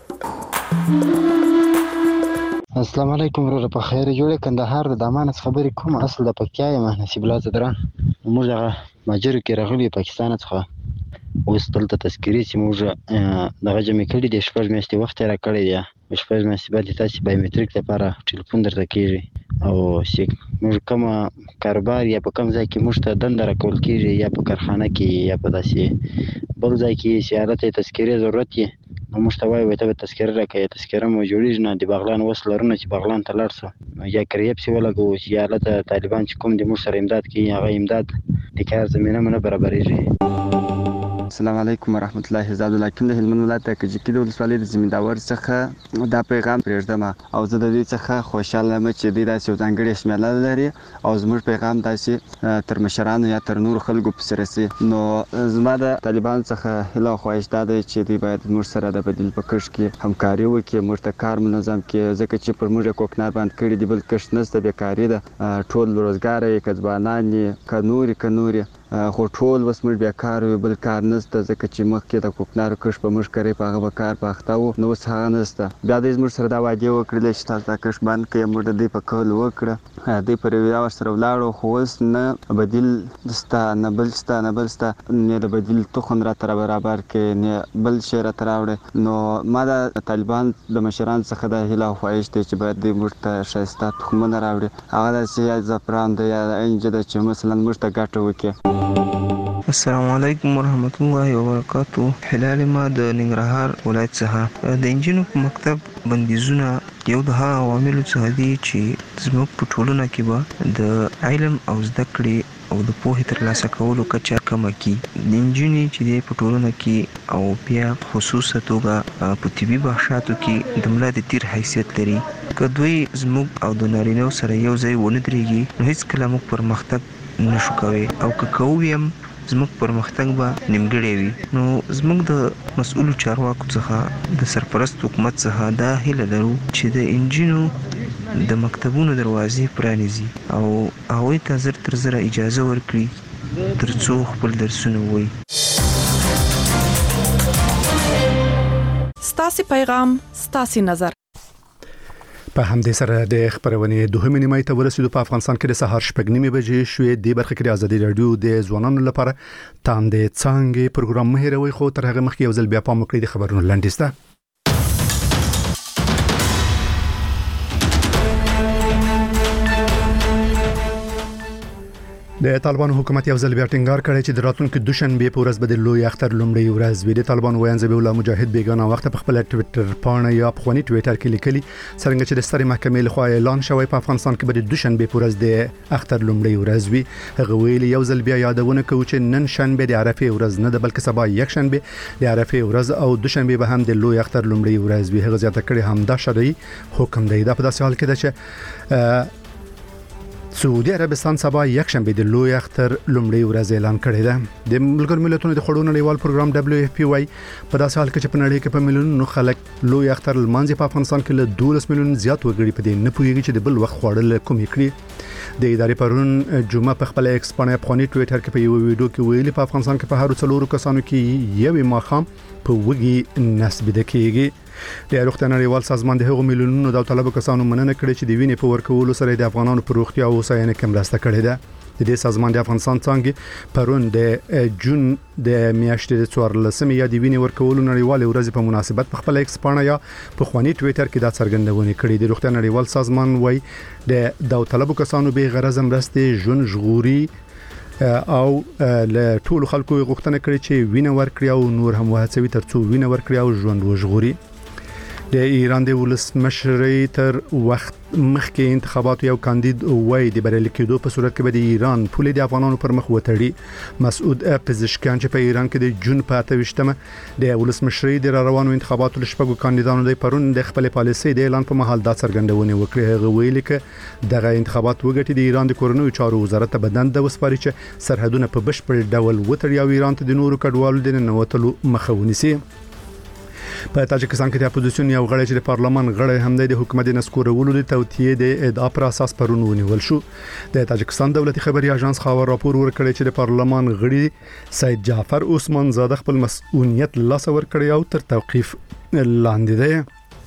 السلام علیکم ورته په خیر جوړه کندهار د دامانس خبرې کوم اصل د پکتیا یم نصیب الله زدران موږ ماجر کې راغلي پاکستان څخه اوس دلته تذکری چې موږ دغه جمع کړي د شپږ میاشتې وخت را کړی دی شپږ میاشتې بعد تاسو بایومټریک لپاره ټلیفون درته کیږي او چې موږ کوم کاروبار یا په کوم ځای کې موږ ته دنده راکول کیږي یا په کارخانه کې یا په داسې بل ځای کې چې حالت تذکری ضرورت یې نو موږ ته وایي ته تذکره راکړئ تذکره مو جوړیږي نه د بغلان وس لرونه چې بغلان ته لاړ شو یا کریب سی ولګو چې حالت طالبان چې کوم د موږ سره امداد کوي هغه امداد د کار زمينه نه برابرېږي السلام علیکم ورحمت الله زاد الحکیم له هلمند ولایت کجکی د ولسوالۍ د زمینداور څخه دا پیغام پرېږدم او زه د دې څخه خوشاله یم چې دوی داسې یو ځانګړې شمېله لري او زموږ پیغام داسې تر مشرانو یا تر نورو خلکو پسې رسي نو زما د طالبانو څخه هیله او خواهش دا دی چې دوی باید موږ سره د بدیل په کښت کې همکاري وکړي موږ ته کار منظم کړي ځکه چې پر موږ کوکنار باندې کړي دي بل کښت نشته بیکاري ده ټول روزګار یې که ځوانان یې که نورې خو ټول اوس موږ بیکار یو بل کار نشته ځکه چې مخکې د کوکنارو کښت په موږ کرې په هغه به کار په اخته وو نو اوس هغه نشته بیا دوی زموږ سره دا وعدې وکړلې چې تاسو دا کښت بند کړئ موږ د دوی په قول وکړه دوی پر یوه ورسره ولاړو خو اوس نه بدیل شته نه بل شته نه د بدیل تخم راته برابر کړي نه بل شی راته راوړي نو ما د طالبان د مشرانو څخه دا هیله او خواهش دی چې باید دوی موږ ته ښایسته تخمونه راوړي هغه داسې یا زعفران دی یا انجه ده چې مثلا موږ ته ګټه وکړي السلام علیکم ورحمت الله وبرکاتو هلال ما د ننګرهار ولایت څخه د انجینو په مکتب بندیزونه یو د هغه عواملو څخه دي چې زموږ په ټولنه کې به د علم او زده کړې او د پوهې ترلاسه کولو کچه کمه کی. د انجینری چې د پټورونه کې او بیا خصوصا توګه په طبي بخشاتو کې د ملا د تیر حیثیت لري. که دوی زموږ او د نارینه سره یو ځای ونه درېږي نو هیڅ کله موږ پرمختګ نشو کوي او که کوو هم زموږ پرمختګ به نیمګړی وي. نو زموږ د مسؤلو چارواکو څخه د سرپرست حکومت څخه دا هیله لرو چې د انجینو د مکتبونو دروازې پرانیزي او هغوی ته زر تر زره اجازه ورکړي ترڅو خپل درسونه ووایي. ستاسو پیغام ستاسو نظر. په همدې سره د خبرونې دوهمې نیمه ته ورسېدو. په افغانستان کې د سهار 6:30 بجې شوې. د برخه کې د ازادي رادیو د ځوانانو لپاره تاندې څنګه پروګرام مهیروي، خو تر هغه مخکې یو ځل بیا پام وکړئ د خبرونو لنډیسته. د طالبانو حکومت یو ځل بیا ټینګار کړی چې د راتلونکي دوشنبه په ورځ به د لوی اختر لومړی ورځ وي. د طالبانو ویان ذبیح الله مجاهد بیگانه وخت په خپل ټوئیټر پاڼه یا په خونی ټوئیټر کې لیکلي څنګه چې د سترې محکمې لخوا اعلان شوی په افغانستان کې به د دوشنبه په ورځ د اختر لومړی ورځ وي. هغه ویلي یو ځل بیا یادونه کوي چې نن شنبه د عرفه ورځ نه ده بلکې سبا یک شنبه د عرفه ورځ او دوشنبه به هم د لوی اختر لومړی ورځ وي. هغه زیاته کړي همدا شرعي حکم دی. دا په داسې حال کې ده چې سعودي عربستان سبا یک شنبه د لوی اختر لومړی ورځ اعلان کړی ده. د ملګرو ملتونو د خړو نړیوال پروګرام WFP وايي په داسې حال کې چې په نړۍ کې په میلیونونو خلک لوی اختر لمانځي، په افغانستان کې له 12 میلیون زیات وګړي په دې نه پوهیږي چې د بل وخت خوړل کوم کړي. د ادارې پرون جمعه په خپل ایکس باندې افغاني ټوئیټر کې په یو ویډیو کې ویلي په افغانستان کې په هر څلورو کسانو کې یو ماخام په وګي نسب د کېږي. د روغتیا نړیوال سازمان د هغو میلیونونو د طالبو کسانو مننه کړې چې د وینې په ورکولو سره د افغانانو پر روغتیا او هوساینې کې مرسته کړې ده. د دې سازمان د افغانستان څنګه پرون د جون د میاشتې د 14 یا د وینې ورکولو نړیوال ورځ په مناسبت په خپل ایکس باندې یا په خواني ټوئیټر کې دا څرګندونه کړې. د روغتیا نړیوال سازمان وايي د طالبو کسانو به غرض مرسته ژوند ژغوري او له ټولو خلکو غوښتنه کړې چې وینه ورکړي او نور هم وهڅوي ترڅو وینه ورکړي او ژوند وژغوري. د ایران د ولسمشرۍ تر وخت مخکې انتخابات یو کاندید وای د بریالي کېدو په صورت کې به د ایران پولې د افغانانو پر مخ وتړي. مسعود پزشکیان چې په ایران کې د جون په 28مه د ولسمشرۍ د روانو انتخاباتو لشپږو کاندیدانو د پرون د خپل پالیسۍ د اعلان په محل دا څرګندونه وکړه. هغه ویلي چې دغه انتخابات وګټي د ایران د کورنیو چارو وزارت ته بدن د وسپاري چې سرحدونه په بشپړ ډول وتړي او ایران ته د نورو کډوالو د ننوتلو مخه ونیسي. په تاجکستان کې د اپوزیسیون یو غړی چې د پارلمان غړی هم د حکومت د نسکورولو د توطیه د ادعا پر اساس پرون ونیول شو. د تاجکستان دولتي خبري اژانس خبر راپور ورکړی چې د پارلمان غړي سید جعفر عثمان زاده خپل مسؤلیت لاس ور کړی او تر توقيف لاندې دی.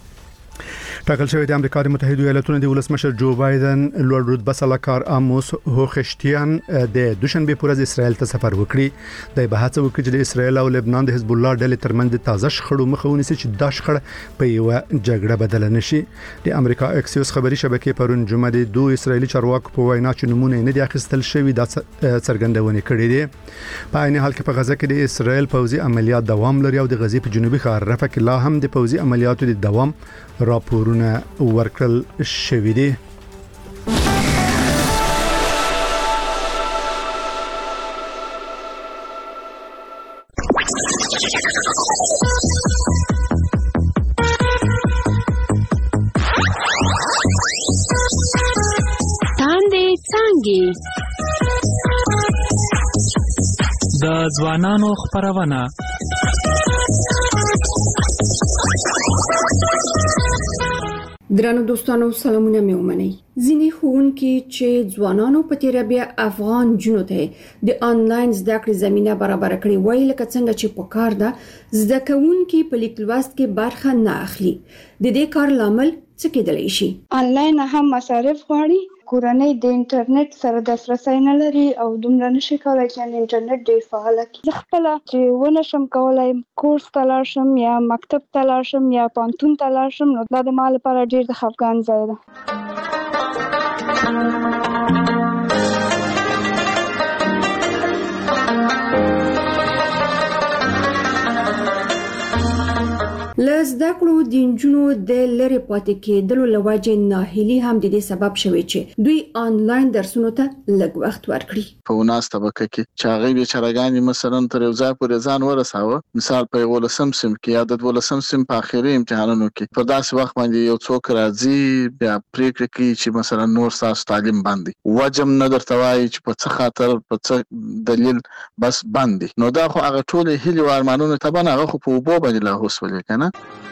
ټاکل شوی د امریکا د متحده ایالاتونو د ولسمشر جو بایدن لوړ رتبه سلاکار آموس هوخشتیان د دوشنبه پر ورځ اسرائیل ته سفر وکړي. د بحث وکړي چې د اسرائیل او لبنان د حزب الله ډلې ترمنځ تازه شخړو مخه ونیسي چې دا شخړه په یو جګړه بدل نشي. د امریکا اکسیوس خبري شبکې پرون جمعه د دوه اسرائیلي چارواکو په وینا چې نمونه نه دي اخیستل شوی د څرګندونه کړې دي. په عین حال کې په غزه کې د اسرائیل پوځي عملیات دوام لري او د غزې په جنوبي ښار رفح کې لا هم د پوځي عملیاتو د دوام راپورونه ورکړل شوی دي. تاندې څنګه د ځوانانو خبرونه درنو دوستانو سلامونه مې ومنئ. ځینې ښوونکي چې ځوانانو په تیر بیا افغان جنو ته د انلاین زده کړې زمينه برابر کړې وای لکه څنګه چې په کار ده زده کوونکي په لیک لوست کې برخه نه اخلي. د دې کار لامل څه کېدلی شي؟ انلاین هم مصارف غواړي. کورنۍ د انټرنیټ سره دسترسي نه لري او دومره نشي کولای چې انټرنیټ ډیر فعال کړي. زه خپل چې ونه شم کولای کورس ته لاړ شم یا مکتب ته لاړ شم یا پانتون ته لاړ شم نو دا د مال لپاره ډیر د خفګان ځای ده. له د زده کړو د نجونو د لری پاتې کېدلو لوجه ناهیلي هم د دې سبب شوی چې دوی آنلاین درسونو ته لږ وخت ورکړي. په وناس طبقه کې چې هغه به چرګان مثلا تر یو ځای پورې ځان ورساوه، مثال په 12 سم کې یا د 12 سم په اخیری امتحانونو کې په داسې وخت باندې یو څوک راځي بیا پریکړه کوي چې مثلا نور تاسو تعلیم باندې وجم نه درته وایي چې په څه خاطر په څه دلیل بس باندې، نو دا خو هغه ټول هیلې او ارمانونه تبانه هغه خو په وبو باندې لا هوسولې کنه.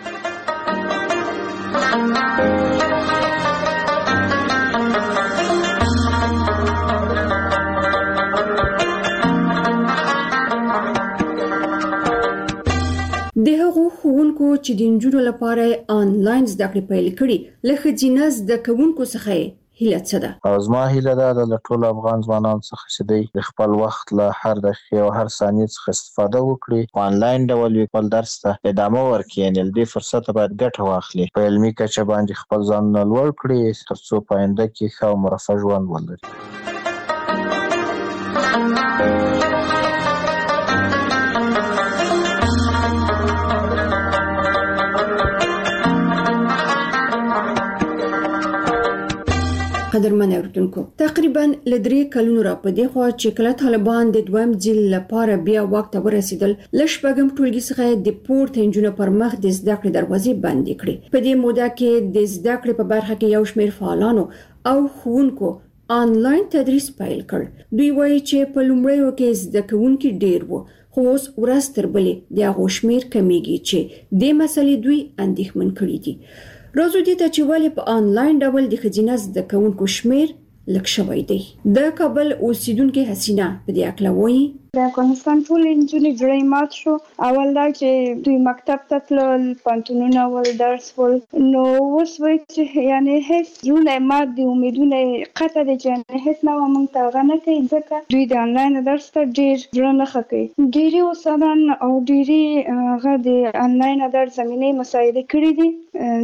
د هغو ښوونکو چې د نجونو لپاره آنلاین زده کړې پیل کړي له ښځینه زده کوونکو څخه هیله څه ده؟ او زما هیله ده د ټول افغان ځوانانو څخه چې د خپل وخت له هر دقیقې او هر ثانیې څخه استفاده وکړي، په آنلاین ډول خپل درس ته ادامه ورکړي، یعنې له دې فرصت باید ګټه واخلي، په علمي کچه باندې خپل ځانونه لوړ کړي ترڅو په آینده کې ښه او مرفه ژوند ولري. قدرمن اوریدونکو، تقریبا ل 3 کلونو را پدې خو چې کله طالبان د دویم ځل لپاره بیا وخت ورسېدل، لشبګم ټولګي څخه د پورته انجونو پر مخ د زده کړې دروازې بندې کړې. په دې موده کې د زده کړې په برخه کې یو شمېر فعالانو او ښوونکو آنلاین تدریس پیل کړ. دوی وایي چې په لومړیو کې زده کوونکي ډېر وو، خو اوس ورځ تر بلې د هغو شمېر کمیږي چې دې مسلې دوی اندېښمن کړي دي. راځو دې ته چې ولې په آنلاین ډول د ښځینه زده کوونکو شمېر لږ شوی دی. د کابل اوسیدونکو حسینه په دې اړه وایي د افغانستان ټول انجونې جوړې مات شو. اول دا چې دوی مکتب ته تلل، پانتونونه ول، درس ول، نو اوس وایي چې یعنی هیڅ زړونه مات دي، امیدونه قطع دي چې هیڅ نه موږ ته هغه نه کوي، ځکه دوی د آنلاین درس ته ډېر زړه نه ښه کوي. ډېرې استادان او ډېرې هغه د آنلاین درس زمینې مساعده کړي دي،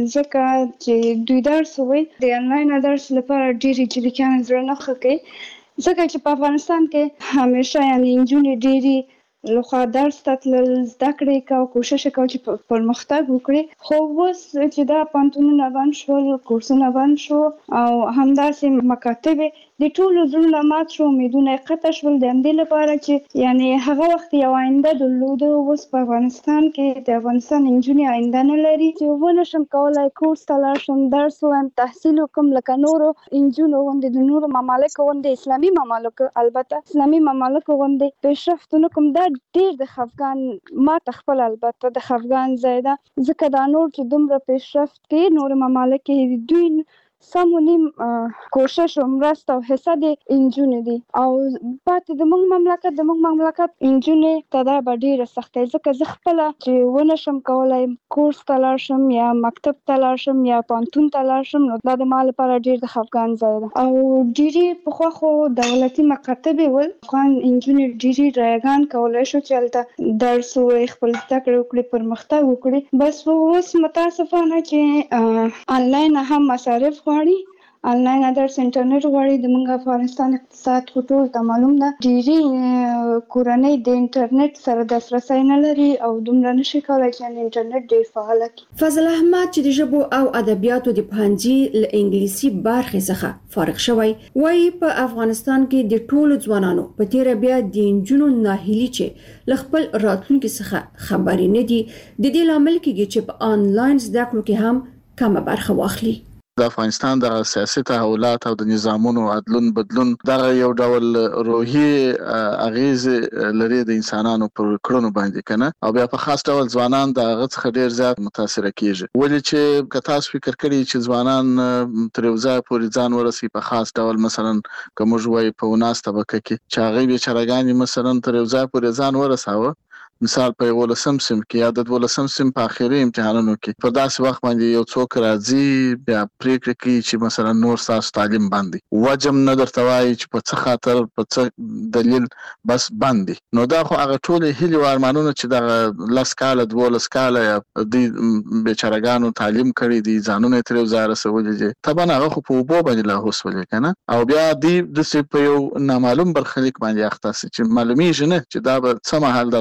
ځکه چې دوی درس وایي د آنلاین درس لپاره ډېرې جریکان زړه نه ښه کوي، ځکه چې په افغانستان کې همیشه یعنی انجونې ډېرې لخوا درس ته تلل، زده کړې کوي، کوشش کوي چې پرمختګ وکړي. خو اوس چې دا پانتونونه بند شول، کورسونه بند شو او همداسې مکاتب د ټولو زړونه مات شو، امیدونه قطع شول د همدې لپاره چې یعنی هغه وخت یو آینده درلوده. اوس په افغانستان کې د افغانستان انجونې آینده نه لري چې ونه شم کولای کورس ته لاړ شم، درس ووایم، تحصیل وکړم لکه نورو انجونو غوندې، د نورو ممالکو غوندې، اسلامي ممالکو، البته اسلامي ممالکو غوندې پیشرفت ونه کړم. دا ډېر د خفګان ماته خپل البته د خفګان ځای ده، ځکه دا نور چې دومره پیشرفت کوي نور ممالک کې دوی سم نیم کوشش او مرسته او حصه د انجونې دي او پاتې د موږ مملکت انجونې ته دا به ډېره سختۍ، ځکه زه خپله چې ونه شم کولای کورس ته لاړ شم یا مکتب ته لاړ شم یا پوهنتون ته لاړ شم، نو دا د ما لپاره ډېر د خفګان ځای ده. او ډېرې پخوا خو دولتي مکاتب ول، افغان انجونې ډېرې رایګان کولی شو چې هلته درس ووایي، خپل زده کړې وکړي، پرمختګ وکړي. بس اوس متاسفانه چې آنلاین هم مصارف غواړي، آنلاین درس انټرنیټ غواړي. د موږ افغانستان اقتصاد خو ټول ته معلوم ده، ډېرې کورنۍ د انټرنیټ سره دسترسی نه لري او دومره نشي کولی چې انټرنیټ ډېر فعاله کړي. فضل احمد چې د ژبو او ادبیاتو د پوهنځي له انګلیسي برخې څخه فارغ شوی، وایي په افغانستان کې د ټولو ځوانانو په تیره بیا د نجونو ناهیلي چې له خپل راتلونکي څخه خبرې نه دي، د دې لامل کېږي چې په آنلاین زده کړو کې هم کمه برخه واخلي. د افغانستان د سیاسي تحولات او د نظامونو عدلون بدلون دغه یو ډول روحي اغیز لري د انسانانو پر کړنو باندې کنه، او بیا په خاص ډول ځوانان د هغه څخه ډیر زیات متاثر کیږي. ولې چې که تاسو فکر کړئ چې ځوانان تر یو ځای پورې ځان ورسي، په خاص ډول مثلا کوم ژوي په وناس طبقه کې چې هغه به چرګان مثلا تر یو ځای پورې ځان ورساوه، مثال په 12 سم کې یا د 12 سم په اخیری امتحانونو کې په داسې وخت باندې یو څوک راځي بیا پریکړه کوي چې مثلا نور تاسو تعلیم باندې وجم نه درته وایي چې په څه خاطر په څه دلیل بس باندې، نو دا خو هغه ټول هیلې او ارمانونه چې د 10 کاله 12 کاله یا د بیچارهګانو تعلیم کړي دي، ځانونه تر یو ځای رسولي دي، طبعا هغه خو په وبو باندې لا هوسولې کنه، او بیا د په یو نامعلوم برخلیک باندې اخته چې معلومیږي نه چې دا به څه مهال د ستونزه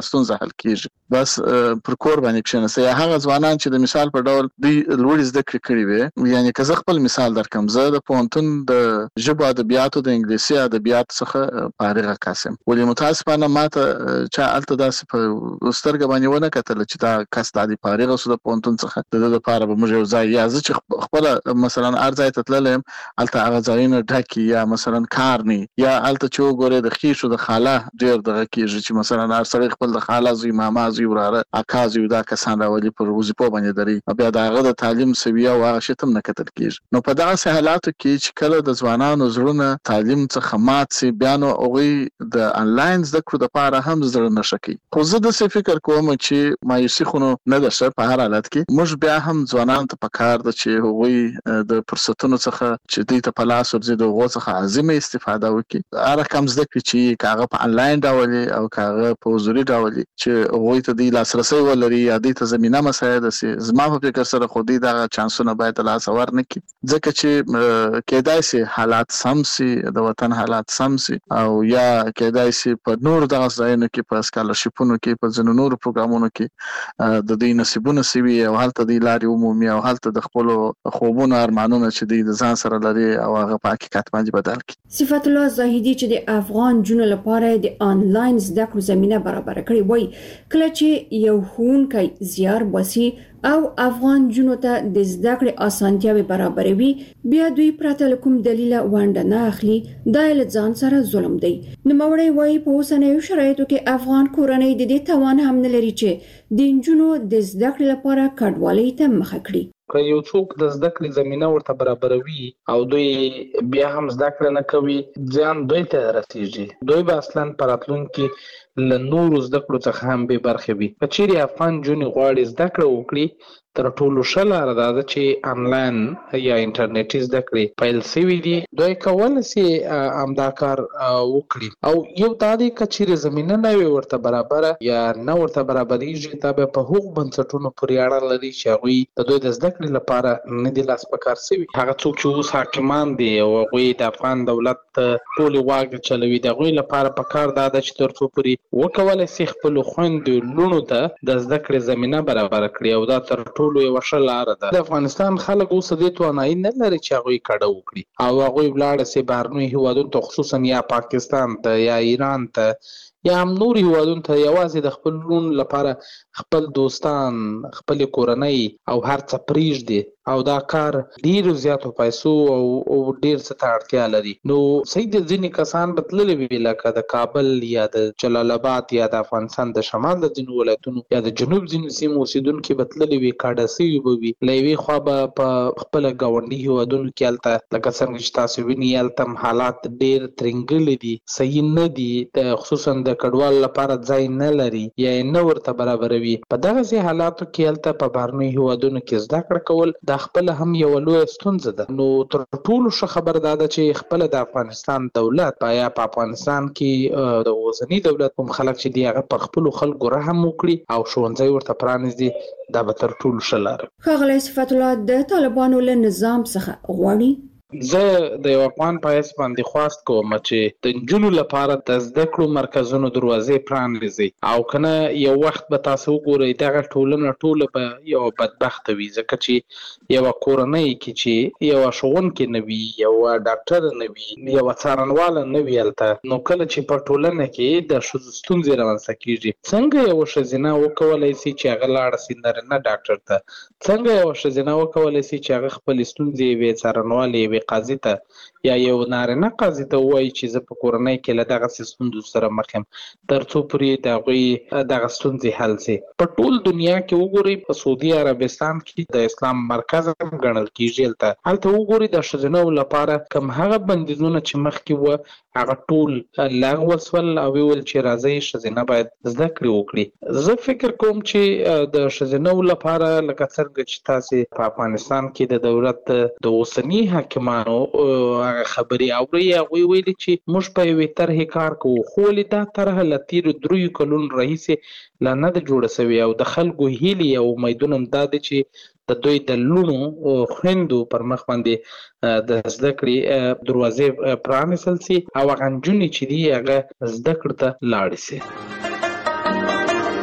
استعمال کیږي. بس پر کور باندې کښیناسته یا هغه ځوانان چې د مثال په ډول دوی لوړ زده کړې کړې وي، یعنی که زه خپل مثال درکم، زه د پوهنتون د ژبو ادبیاتو د انګلیسي ادبیات څخه فارغ کاسم، ولې متاسفانه ماته چا الته داسې په سترګې باندې ونه کتل چې دا کس د فارغ اوسه د پوهنتون څخه د لپاره به موږ یو ځای یا زه چې خپل مثلا ارزای ته تللم الته هغه ځایونه ډکي یا مثلا کار نه یا الته چې وګوره د خیشو د خاله ډیر دغه کیږي چې مثلا هر سړی خپل د خاله زوی ماما زوی وراره اکا زوی دا کسان راولي پر وظیفو باندې دري، بیا دغه د تعلیم سویه او هغه شتم نه کتل کیږي. نو په دغه حالاتو کې چې کله د ځوانانو زړونه تعلیم څخه مات سي، بیا نو هغه د انلاین زده کړو د لپاره هم زړه نشکی. خو زه د څه فکر کوم چې مایوسي خو نه ده شه، په هر حالت کې موږ بیا هم ځوانان ته پکار ده چې هغوی د فرصتونو څخه چې دوی ته په لاس ورځي د هغو څخه عظیمه استفاده وکړي. هر کم زده کړي چې هغه په انلاین ډول او هغه په حضوري ډول چې هغوی ته د لاسرسي ولري یا د زمينه مساعده سي. زما په فکر سره خو دې دا چانسونه باید لاس ور نه کړي، ځکه چې کېدای سي حالات سم سي، د وطن حالات سم سي، او یا کېدای سي په نور دغه ځایونو کې په سکالرشپونو کې په ځینو نورو پروګرامونو کې د دې نصیبونه سوي او هلته د لارې عمومي او هلته د خپل خوبونو ارمانونو چې د ځان سره لري او هغه په حقیقت باندې بدل کړي. صفت الله زاهدی چې د افغان جنو لپاره د آنلاین زده کړو زمينه برابر کړې وای، کله چې یو ښوونکی زیار باسي او افغان جنو ته د زده کړې اسانتیاوي برابروي، بیا دوی پرته کوم دلیل وانډه نه اخلي، دا له ځان سره ظلم دی. نوموړی وایي په اوسنیو شرایطو کې افغان کورنۍ د دې توان هم نه لري چې د جنو د زده کړې لپاره کډوالۍ ته مخه کړي. که یو څوک د زده کړې زمينه ورته برابروي او دوی بیا هم زده کړه نه کوي، ځان دوی ته رسیږي. دوی به اصلا پراتلونکي له نورو زده کړو څخه هم به برخه وي. که چیرې افغان جونې غواړي زده کړه وکړي، تر ټولو ښه لاره دا ده چې انلاین یا انټرنیټي زده کړې پیل شوي دي. دوی کولی سي همدا کار وکړي. او یو دا دی که چیرې زمینه نه وي ورته برابره یا نه ورته برابریږي، دا به په هغو بنسټونو پورې اړه لري چې هغوی د دوی د زده کړې لپاره نه دي لاس په کار شوي. هغه څوک چې اوس حاکمان دي او هغوی د افغان دولت ټولې واګې چلوي، د هغوی لپاره په کار دا ده چې تر څو پورې وکولی سي خپلو خویندو لوڼو ته د زده کړې زمینه برابره کړي، او دا تر ټولو یو ښه لاره ده. د افغانستان خلک اوس دې توانایي نه لري چې هغوی کډه وکړي او هغوی ولاړه سي بهرنیو هیوادونو ته، خصوصا یا پاکستان ته یا ایران ته یا هم نور هیوادونو ته، یوازې د خپل لون لپاره خپل دوستان، خپل کورنۍ او هر څه پریږدي، او دا کار ډیرو زیاتو پیسو او ډیر څه ته اړتیا لري. نو صحیح د ځینې کسان به تللي وي، لکه د کابل یا د جلال آباد یا د افغانستان د شمال د ځینو ولایتونو یا د جنوب ځینو سیمو اوسیدونکي به تللي وي، کاډه سوي به وي. له یوې خوا به په خپله ګاونډي هیوادونو کې هلته لکه څنګه چې تاسو وینئ هلته هم حالات ډیر ترنګلي دي، صحیح نه دي، خصوصا د کډوالو لپاره ځای نه لري یا یې نه ورته برابروي. په دغسې حالاتو کې هلته په بهرنیو هیوادونو کې زده کړه کول دا خپل هم یو لویه ستونزه ده. نو تر ټولو ښه خبره دا ده چې خپل د افغانستان دولت یا په افغانستان کې د اوسني دولت کوم خلک چې دی هغه پر خپلو خلکو رحم وکړي او ښوونځی ورته پرانیږدي، دا به تر ټولو ښه لاره. ښاغلی صفت الله د طالبانو له نظام څخه غواړي زه د یو افغان په حیث باندې خواست کوم چې د نجونو لپاره د زده کړو مرکزونو دروازې پرانیزي، او کنه یو وخت به تاسو وګورئ دغه ټولنه ټوله به یو بدبخته وي، ځکه چې یوه کورنۍ کې چې یوه ښوونکې نه وي، یوه ډاکټره نه وي، یوه څارنواله نه وي هلته، نو کله چې په ټولنه کې د ښځو ستونزې رامنځته کېږي، څنګه یوه ښځینه وکولی سي چې هغه لاړه سي نارینه ډاکټر ته، څنګه یوه ښځینه وکولی سي چې هغه خپلې ستونزې یوې څارنوالې یوې قاضي ته یا یو نارینه قاضي ته ووایي چې زه په کورنۍ کې له دغسې ستونزو سره مخ یم، تر څو پورې د هغوی دغه ستونزې حل سي. په ټول دنیا کې وګورئ، په سعودي عربستان کې د اسلام مرکز هم ګڼل کېږي، هلته وګورئ د ښځینهو لپاره کوم هغه بندیزونه چې مخکې وه هغه ټول لغوه سول او ویل چې راځئ ښځینه باید زده کړې وکړي. زه فکر کوم چې د ښځینهو لپاره لکه څرنګه چې تاسې په افغانستان کې د دولت د اوسني حاکمانو هغه خبرې اورئ، هغوی ویلي چې موږ په یوې طرحې کار کوو، خو ولې دا طرحه له تېرو 3 کلونو راهیسې لا نه ده جوړه سوې، او د خلکو هیلې او امیدونه هم دا دی چې د دوی د لوڼو خویندو پر مخ باندې د زده کړې دروازې پرانیستل سي او هغه نجونې چې دي هغه زده کړې ته لاړې سي.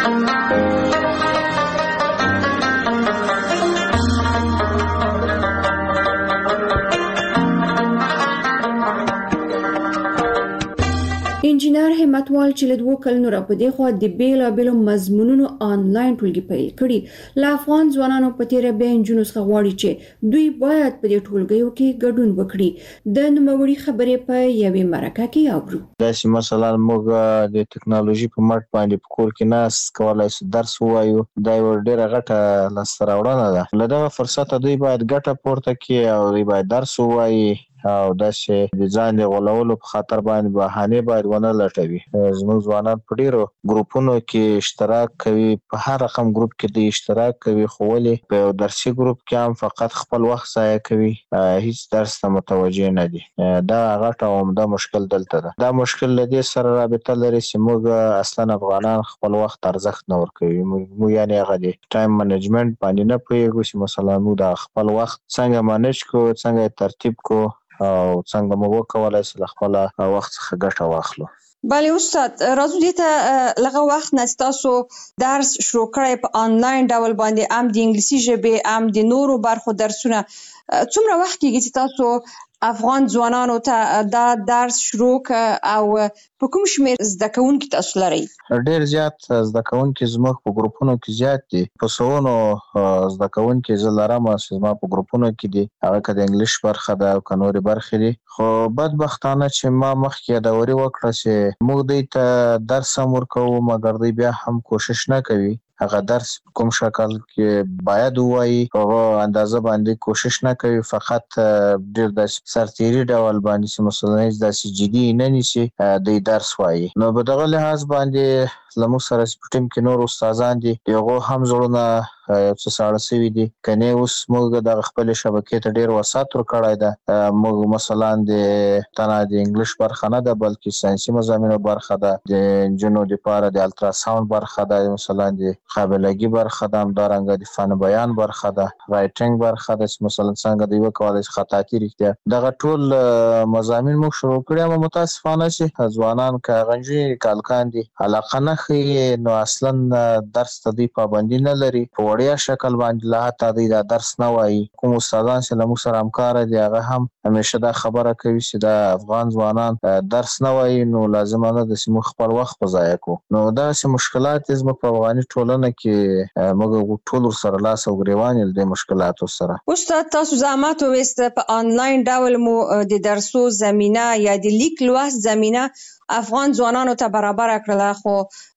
انجینر همتوال چې له 2 کلونو راپدې خو د بیلابېلو مضمونونو آنلاین ټولګي پیل کړي. لا افغان ځوانانو په تیر به انجونو څخه غواړي چې دوی باید په دې ټولګیو کې ګډون وکړي. د نوموړي خبرې په یوې مرکه کې اورو. داسې مثلا موږ د ټکنالوژي په مټ باندې په کور کې ناس کولای شو درس ووایو. دا یو ډېره غټه لاسته راوړنه ده. له دغه فرصته دوی باید ګټه پورته کړي او دوی باید درس ووایي او داسې د ځان د غولولو په خاطر باندې بهانه باید ونه لټوي. زموږ ځوانان په ډیرو ګروپونو کې اشتراک کوي، په هر رقم ګروپ کې د اشتراک کوي، خو ولې په یو درسي ګروپ کې هم فقط خپل وخت ضایع کوي، هیڅ درس ته متوجه نه دي. دا غټه عمده مشکل دلته ده. دا مشکل له دې سره رابطه لري چې موږ اصلا افغانان خپل وخت ارزښت نه ورکوي. موږ یعنی هغه د ټایم منیجمنت باندې نه پوهیږو چې مثلا موږ د خپل وخت څنګه مانیج کو، څنګه ترتیب کو او څنګه مو وکولای شو خپل وخت څخه ګټه واخلو. بله استاد، راځو دې ته لږ وخت نه تاسو درس شروع کړی په آنلاین ډول باندې، هم د انګلیسي ژبې هم د نورو برخو درسونه. څومره وخت کېږي چې تاسو افغان ځوانانو ته دا درس شروع او په کوم شمېر زده کوونکي تاسو لرئ؟ ډېر زیات زده کوونکي زموږ په ګروپونو کې زیات دي. په سوونو زده کوونکي زه لرم چې زما په ګروپونو کې دي. هغه که د انګلیش برخه ده او که نورې برخې دي. خو بدبختانه چې ما مخکې یادوري وکړه چې موږ دوی ته درس هم ورکوو، مګر دوی بیا هم کوشش نه کوي هغه درس کوم شکل کې باید وایي هغه اندازه باندې کوشش نه کوي، فقط ډېر د سرتیري ډول باندې چې مثلا داسې جدي نه نیسي د درس وایي. نو په دغه لحاظ باندې زموږ سره په ټیم کې نور استادان دي، هغه هم زړونه یو څه ساړه شوي دي. کنه اوس موږ د خپل شبکې ته ډېر وسات ورکړی ده. موږ مثلا د تنه د انګلیش برخه نه ده بلکې ساينسي مضامینو برخه ده، د انجنونو لپاره د الټراساوند برخه ده، مثلا د قابلګي برخه ده، همدارنګه د فن بیان برخه ده، رائټینګ برخه ده چې مثلا څنګه دی وکولای شي خطاطي رښتیا. دغه ټول مضامین موږ شروع کړی. متاسفانه چې ځوانان کاغنجي کالکان دي علاقه نه ښیي، نو اصلا درس ته دوی پابندي نه لري. په وړیا شکل باندې لا حتی دوی دا درس نه وایي. کوم استادان چې له موږ سره همکاره دي هغه هم همیشه دا خبره کوي چې دا افغان ځوانان درس نه وایي، نو لازمه نه ده چې موږ خپل وخت په ضایع کړو. نو داسې مشکلات زموږ په افغاني ټولنه کې موږ ټول سره لاس او ګریوان یو د مشکلاتو سره. استاد، تاسو زحمت وویست په آنلاین ډول مو د درسو زمينه یا د لیک لوست زمينه افغان ځوانانو ته برابر کړله، خو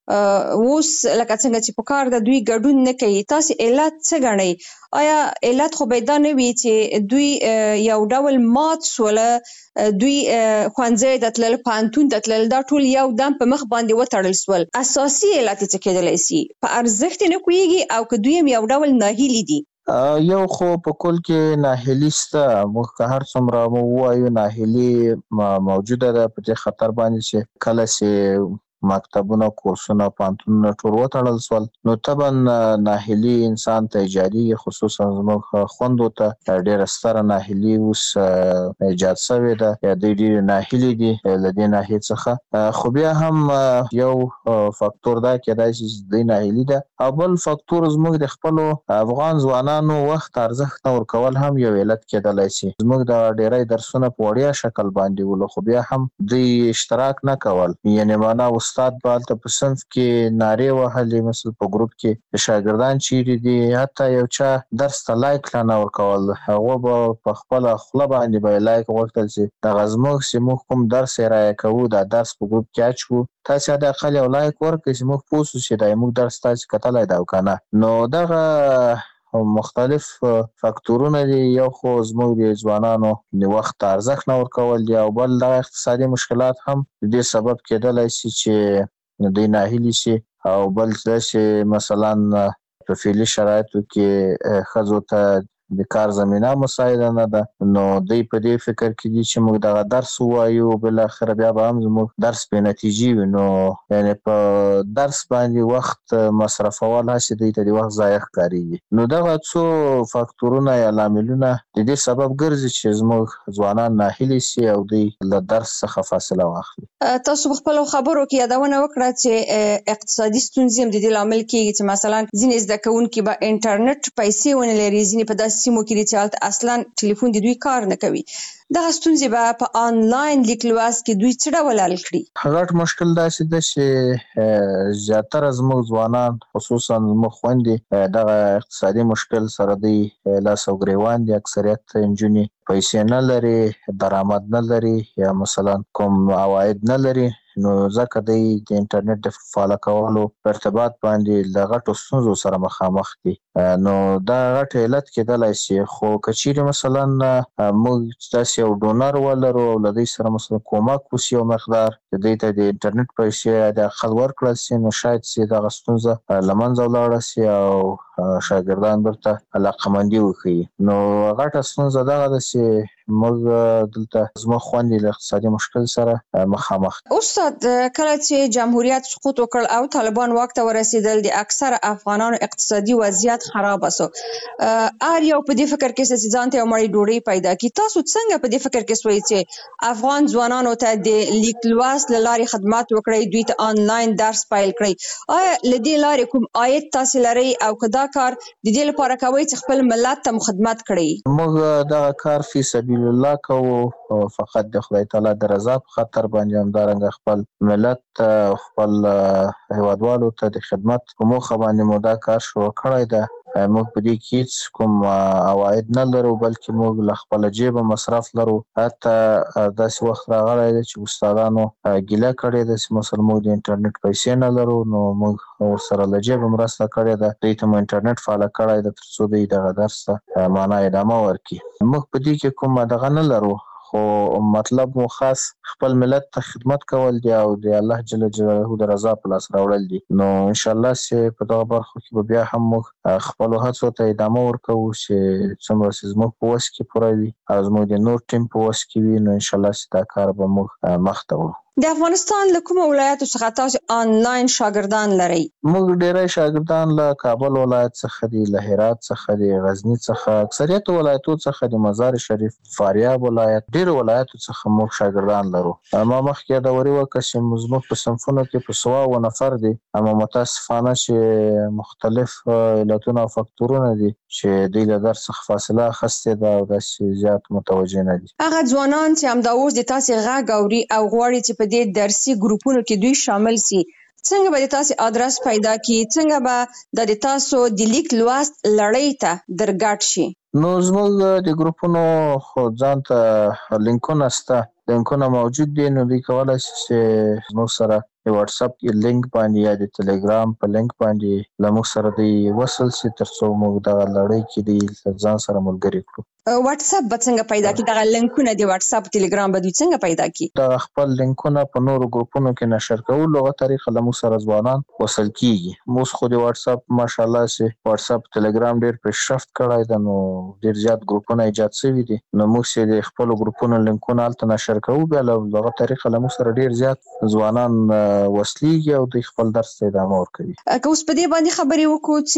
اوس لکه څنګه چې په کار د دوی ګډون نه کوي. تاسو علت څه ګڼئ؟ آیا علت خو به دا نه وي چې دوی یو ډول مات سوله، دوی ښوونځي ته تلل، پوهنتون ته تلل، دا ټول یو دم په مخ باندې وتړل سول؟ اساسي علت څه کېدلی شي؟ په ارزښت نه پوهېږي او که دوی هم یو ډول ناهیلي دي؟ یو خو په کل کې ناهیلي شته. موږ که هر څومره مو ووایو ناهیلي موجوده ده په دې خطر باندې چې کله چې مکتبونه، کورسونه، پوهنتونونه ټول وتړل سول، نو طبعا ناهیلي انسان ته ایجادي، خصوصا زموږ خویندو ته ډېره ستره ناهیلي اوس ایجاد شوې ده. دوی ډېرې ناهیلي دي له دې ناحیې څخه. خو بیا هم یو فاکتور دا کېدای شي چې دوی ناهیلي ده، او بل فاکتور زموږ د خپلو افغان ځوانانو وخت ارزښت نه ورکول هم یو علت کېدلی شي. زموږ د ډېری درسونه په وړیا شکل باندې ولو، خو بیا هم دوی اشتراک نه کول. یعنې معنا استاد به هلته په صنف کې نارې وهلې، مثلا په ګروپ کې شاګردان چیرې دي، حتی یو چا درس ته لایک لا نه ورکول. هغه به په خپله خوله باندې به یې لایک غوښتل چې دغه زموږ چې موږ کوم درس یې رایه کوو دا درس په ګروپ کې اچوو، تاسې حداقل یو لایک ورکړئ چې موږ پوه شو چې دا موږ درس تاسې کتلی ده او که نه. نو دغه مختلف فاکتورونه دي. یو خو زموږ د ځوانانو د وخت ارزښت نه ورکول دي، او بل دغه اقتصادي مشکلات هم د دې سبب کېدلی شي چې دوی ناهیلي شي، او بل دا چې مثلا په فعلي شرایطو کې ښځو ته د کار زمینه مساعده نه ده، نو دوی په دې فکر کې دي چې موږ دغه درس ووایو، بالاخره بیا به هم زموږ درس بې نتیجې وي. نو یعنې په درس باندې وخت مصرفول هسې دوی ته د وخت ضایع ښکارېږي. نو دغه څو فاکتورونه یا لاملونه د دې سبب ګرځي چې زموږ ځوانان ناهیلي سي او دوی له درس څخه فاصله واخلي. تاسو خپل خبرو کې یادونه وکړه چې اقتصادي ستونزې هم د دې لامل کېږي چې مثلا ځینې زده کوونکي به انټرنیټ پیسې ونه لري، ځینې په داسې سیمو کې دي چې هلته اصلا ټلیفون د دوی کار نه کوي. دغه ستونزې به په آنلاین لیک لوست کې دوی څه ډول حل کړي؟ غټ مشکل داسې ده چې زیاتره زموږ ځوانان خصوصا زموږ خویندې دغه اقتصادي مشکل سره دی لاس او ګریوان دي. اکثریت نجونې پیسې نه لري، درآمد نه لري یا مثلا کوم عواید نه لري، نو ځکه د انټرنیټ د فعال کولو په ارتباط باندې د غټو ستونزو سره مخامخ دي. نو دا غټ علت کېدلای شي، خو کچېرې مثلا موږ تاسو یو ډونر ولرو او له دې سره مثلا کومک وشي او مقدار د دې ته د انټرنیټ پیسې د اقل ورکړل شي، نو شاید چې دغه ستونزه له منځه ولاړه شي او شاګردان برته علاقمندي وکړي. نو غټه ستونزه دغه ده چې موږ دلته زموږ خویندې له اقتصادي مشکل سره مخامخ. استاد، کله چې جمهوریت سقوط وکړ او طالبان واک ته ورسېدل، د اکثر افغانانو اقتصادي وضعیت خراب شو. هر یو په دې فکر کې چې ځان ته یو مړی ډوډۍ پیدا کړي. تاسو څنګه په دې فکر کې سوئ چې افغان ځوانانو ته د لیک لوست له لارې خدمات وکړي، دوی ته آنلاین درس پیل کړي؟ آیا له دې لارې کوم عاید تاسو لرئ او که دا کار د دې لپاره کوئ چې خپل ملت ته خدمت کړي؟ موږ دا کار فی سبیل الله کوو، فقط د خدای تعالی د رضا په خاطر باندې، همدارنګه خپل ملت خپل هیوادوالو ته د خدمت په موخه باندې مو دا کار شروع کړی ده. موږ په دې کې کوم عواید نه لرو، بلکې موږ له خپل جیب مصرف لرو. حتی داسې وخت راغلی دی چې استادانو ګیله کړې ده چې مثلا موږ د انټرنیټ پیسې نه لرو، نو موږ ورسره له جیب مرسته کړې ده، دوی ته مو انټرنیټ فعاله کړی ده ترڅو دوی دغه درس ته معنا ادامه ورکړي. موږ په دې کې کوم دغه نه لرو، خو مطلب مو خاص خپل ملت ته خدمت کول دی او د الله جل جلاله د رضا په لاس راوړل دي. نو ان شاء الله چې په دغه برخه کې بیا هم موږ خپل هڅو ته ادامه ورکوو چې څومره چې زموږ په وس کې پوره وي او زموږ د نور ټیم په وس کې وي، نو ان شاء الله چې دا کار به موږ مخ ته وړو. د افغانستان له کومو ولایتو څخه تاسو آنلاین شاګردان لرئ؟ موږ ډېری شاګردان له کابل ولایت څخه دي، له هرات څخه دي، غزني څخه، اکثریت ولایتو څخه د مزار شریف، فاریاب ولایت، ډېر ولایتو څخه موږ شاګردان لرو. ما مخکې یادوري وکړه چې زموږ په صنفونو کې په 100 نفر دي، اما متاسفانه چې مختلف علتونه او فاکتورونه دي چې دوی له درس څخه فاصله اخیستې ده او داسې زیات متوجه نه دي. هغه ځوانان چې همدا اوس د تاسې غږ اوري او غواړي چې په دې درسي ګروپونو کې دوی شامل سي، څنګه به د تاسو آدرس پیدا کړي؟ څنګه به د تاسو د لیک لوست لړۍ ته درګډ شي؟ نو زموږ د ګروپونو خو ځان ته لینکونه شته، لینکونه موجود دي، نو دوی کولی شي چې زموږ سره د واتس اپ لینک باندې یا د ټلګرام په لینک باندې له موږ سره دی وصل شي ترڅو موږ دغه لړۍ کې دی ځان سره ملګري کړو. واتس اپ به څنګه پیدا کړي؟ دغه لینکونه د واتس اپ ټلګرام به دوی څنګه پیدا کړي؟ دا خپل لینکونه په نورو ګروپونو کې نشر کول لغه طریقه له موږ سره ځوانان وصل کیږي. موږ خو د واتس اپ ماشاءالله چې واتس اپ ټلګرام ډیر پیشرفت کړی ده، نو ډیر زیات ګروپونه ایجاد شوي دي، نو موږ چې د خپل ګروپونو لینکونه هلته نشر کوو، بیا لغه طریقه له موږ سره ډیر زیات ځوانان وصلېږي او دوی خپل درس ته ادامه ورکوي. که اوس په دې باندې خبرې وکړو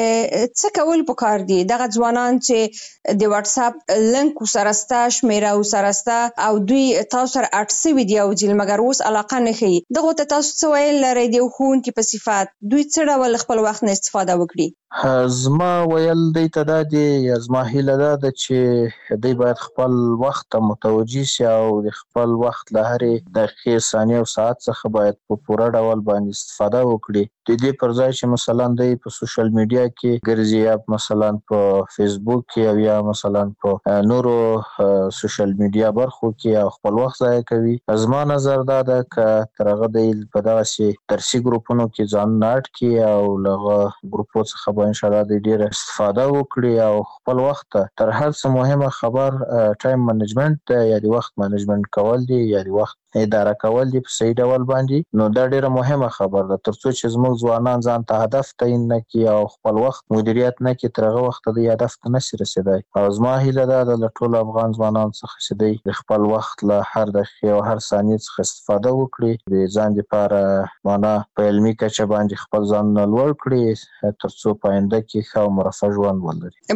چې څه کول پکار دي دغه ځوانان چې د واتس اپ لینک سره ستا شمیره سره ستا او دوی تاسو سره اټ سوي دي او جل مګر اوس علاقه نه ښیي، دغه ته تاسو څه ویل لرئ د ښوونکي په صفت دوی څه ډول خپل وخت نه استفاده وکړي؟ زما ویل دی ته دا دی، یا زما هیله دا ده چې دوی باید خپل وخت ته متوجه شي او د خپل وخت له هرې دقیقې، ثانیې او ساعت څخه باید په پوره ډول باندې استفاده وکړي. د دې پر ځای چې مثلا دوی په سوشل میډیا کې ګرځي، یا مثلا په فیسبوک کې او یا مثلا په نورو سوشل میډیا برخو کې او خپل وخت ضایع کوي. زما نظر دا ده که تر هغه دوی په دغسې درسي ګروپونو کې ځان نه اټ کړي او له هغه ګروپو څخه ان شاء الله د ډیره استفاده وکړي او خپل وخت تر هر څه مهمه خبر ټایم منیجمنت یا د وخت منیجمنت کول دي، یا د وخت اداره کول دي په صحیح ډول باندې، نو دا ډیره مهمه خبره ده. ترڅو چې زموږ ځوانان ځان ته هدف تعیین نکړي او خپل وخت مدیریت نکړي، تر هغه وخت د هدف ته نشي رسیدای. او زما هیله ده د ټول افغان ځوانانو څخه چې د خپل وخت له هر دقیقې او هر ثانیې څخه استفاده وکړي، د ځان لپاره معنا په علمي کچه باندې خپل ځان لوړ کړي، ترڅو په آینده کې ښه او مرفه ژوند ولري.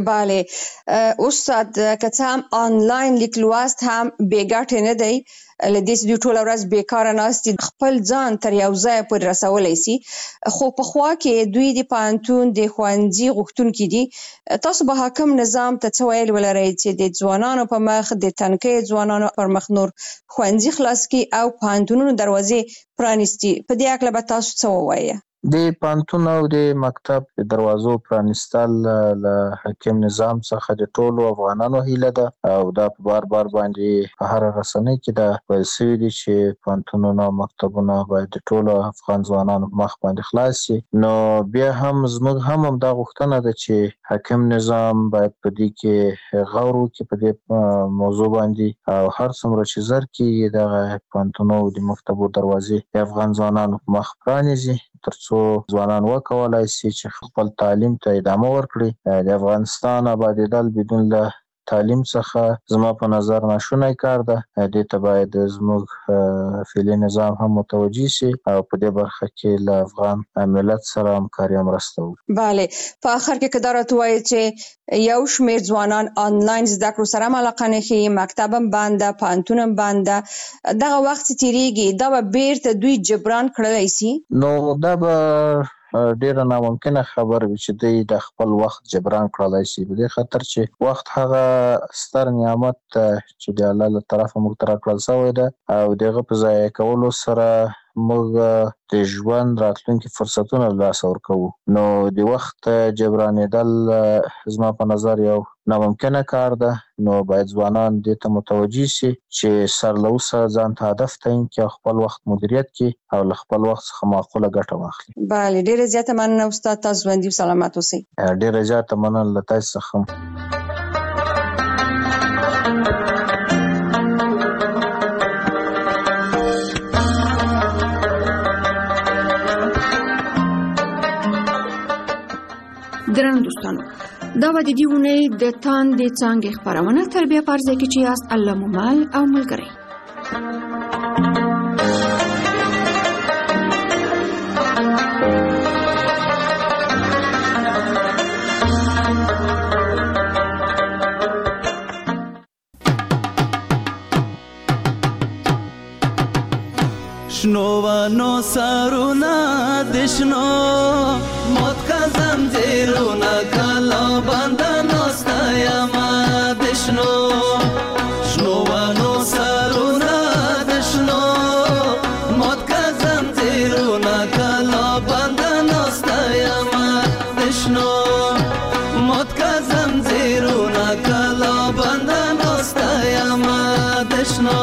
بله استاد، که څه هم آنلاین لیک لوست هم بې ګټې نه دی، لدې چې دوی ټوله ورځ بیکاره ناست دي، خپل ځان تر یو ځای پورې رسولی سي، خو په خوا کې دوی د پوهنتون د ښوونځي غوښتونکي دي. تاسو به حاکم نظام ته څه ویل ولرئ چې د ځوانانو په مخ، د تنکۍ ځوانانو پر مخ نور ښوونځي خلاص کړي او پوهنتونونو دروازې پرانیستي؟ په دې هکله به تاسو څه ووایئ؟ د پوهنتون او د مکتب د دروازو پرانیستل له حاکم نظام څخه د ټولو افغانانو هیله ده او دا په بار بار باندې په هر رسنۍ کې دا ویل شوي دي چې پوهنتونونه او مکتبونه باید د ټولو افغان ځوانانو په مخ باندې خلاص شي. نو بیا هم زموږ هم دا غوښتنه ده چې حاکم نظام باید په دې کې غور وکړي په دې موضوع باندې، او هر څومره چې زر کېږي دغه پوهنتونو او د مکتبو دروازې د افغان ځوانانو په مخ پرانیزي، ترڅو ځوانان وکولای شي چې خپل تعلیم ته ادامه ورکړي. د افغانستان آبادېدل بدون له تعلیم څخه زما په نظر ناشونی کار ده. دې ته باید زموږ فعلي نظام هم متوجه شي او په دې برخه کې له افغان ملت سره همکاري او مرسته وکړي. بله، په آخر کې که دا راته ووایئ چې یو شمېر ځوانان آنلاین زده کړو سره هم علاقه نه ښیي، مکتب هم بند ده، پوهنتون هم بند ده، دغه وخت چې تېرېږي دا به بیرته دوی جبران کړلی سي؟ نو دا به ډیره ناممکنه خبره وي چې دوی د خپل وخت جبران کړلی شي، په دې خاطر چې وخت هغه ستر نعمت چې د الله له طرفه موږ ته راکړل شوی ده او د هغه په ضایع کولو سره موږ د ژوند راتلونکي فرصتونه له لاسه ورکوو. نو د وخت جبرانېدل زما په نظر یو ناممکنه کار ده. نو باید ځوانان دې ته متوجه شي چې سر له اوسه ځان ته هدف تعیین کړي او خپل وخت مدیریت کړي او له خپل وخت څخه معقوله ګټه واخلي. بله، ډېره زیاته مننه استاد، تاسو ژوندي او سلامت اوسئ. ډېره زیاته مننه له تاسو څخه. درنو دوستانو، دا به د دې اونۍ د تاندې څانګې خپرونه تر بیا په ځای کې چې یاست الله مو مل او ملګری. شنوانو سرونا دشنو موت کا زنجیرونا کلا بندنو ستایما دشنو شنوانو سرونا دشنو موت کا زنجیرونا کلا بندنو ستایما دشنو موت کا زنجیرونا کلا بندنو ستایما دشنو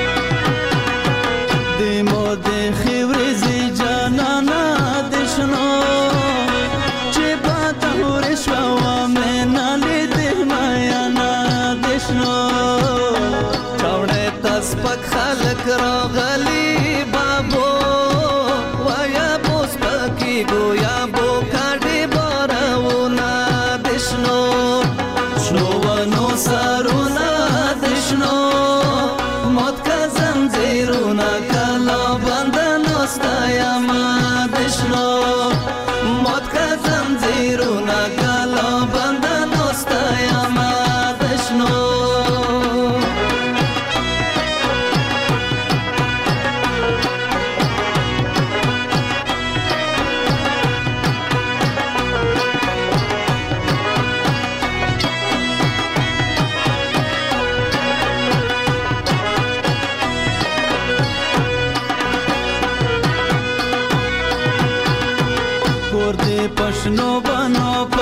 دشنو ناستا ما دشنو مات که زنجیرونه کلا بند ناستا ما دشنو پشنو بنو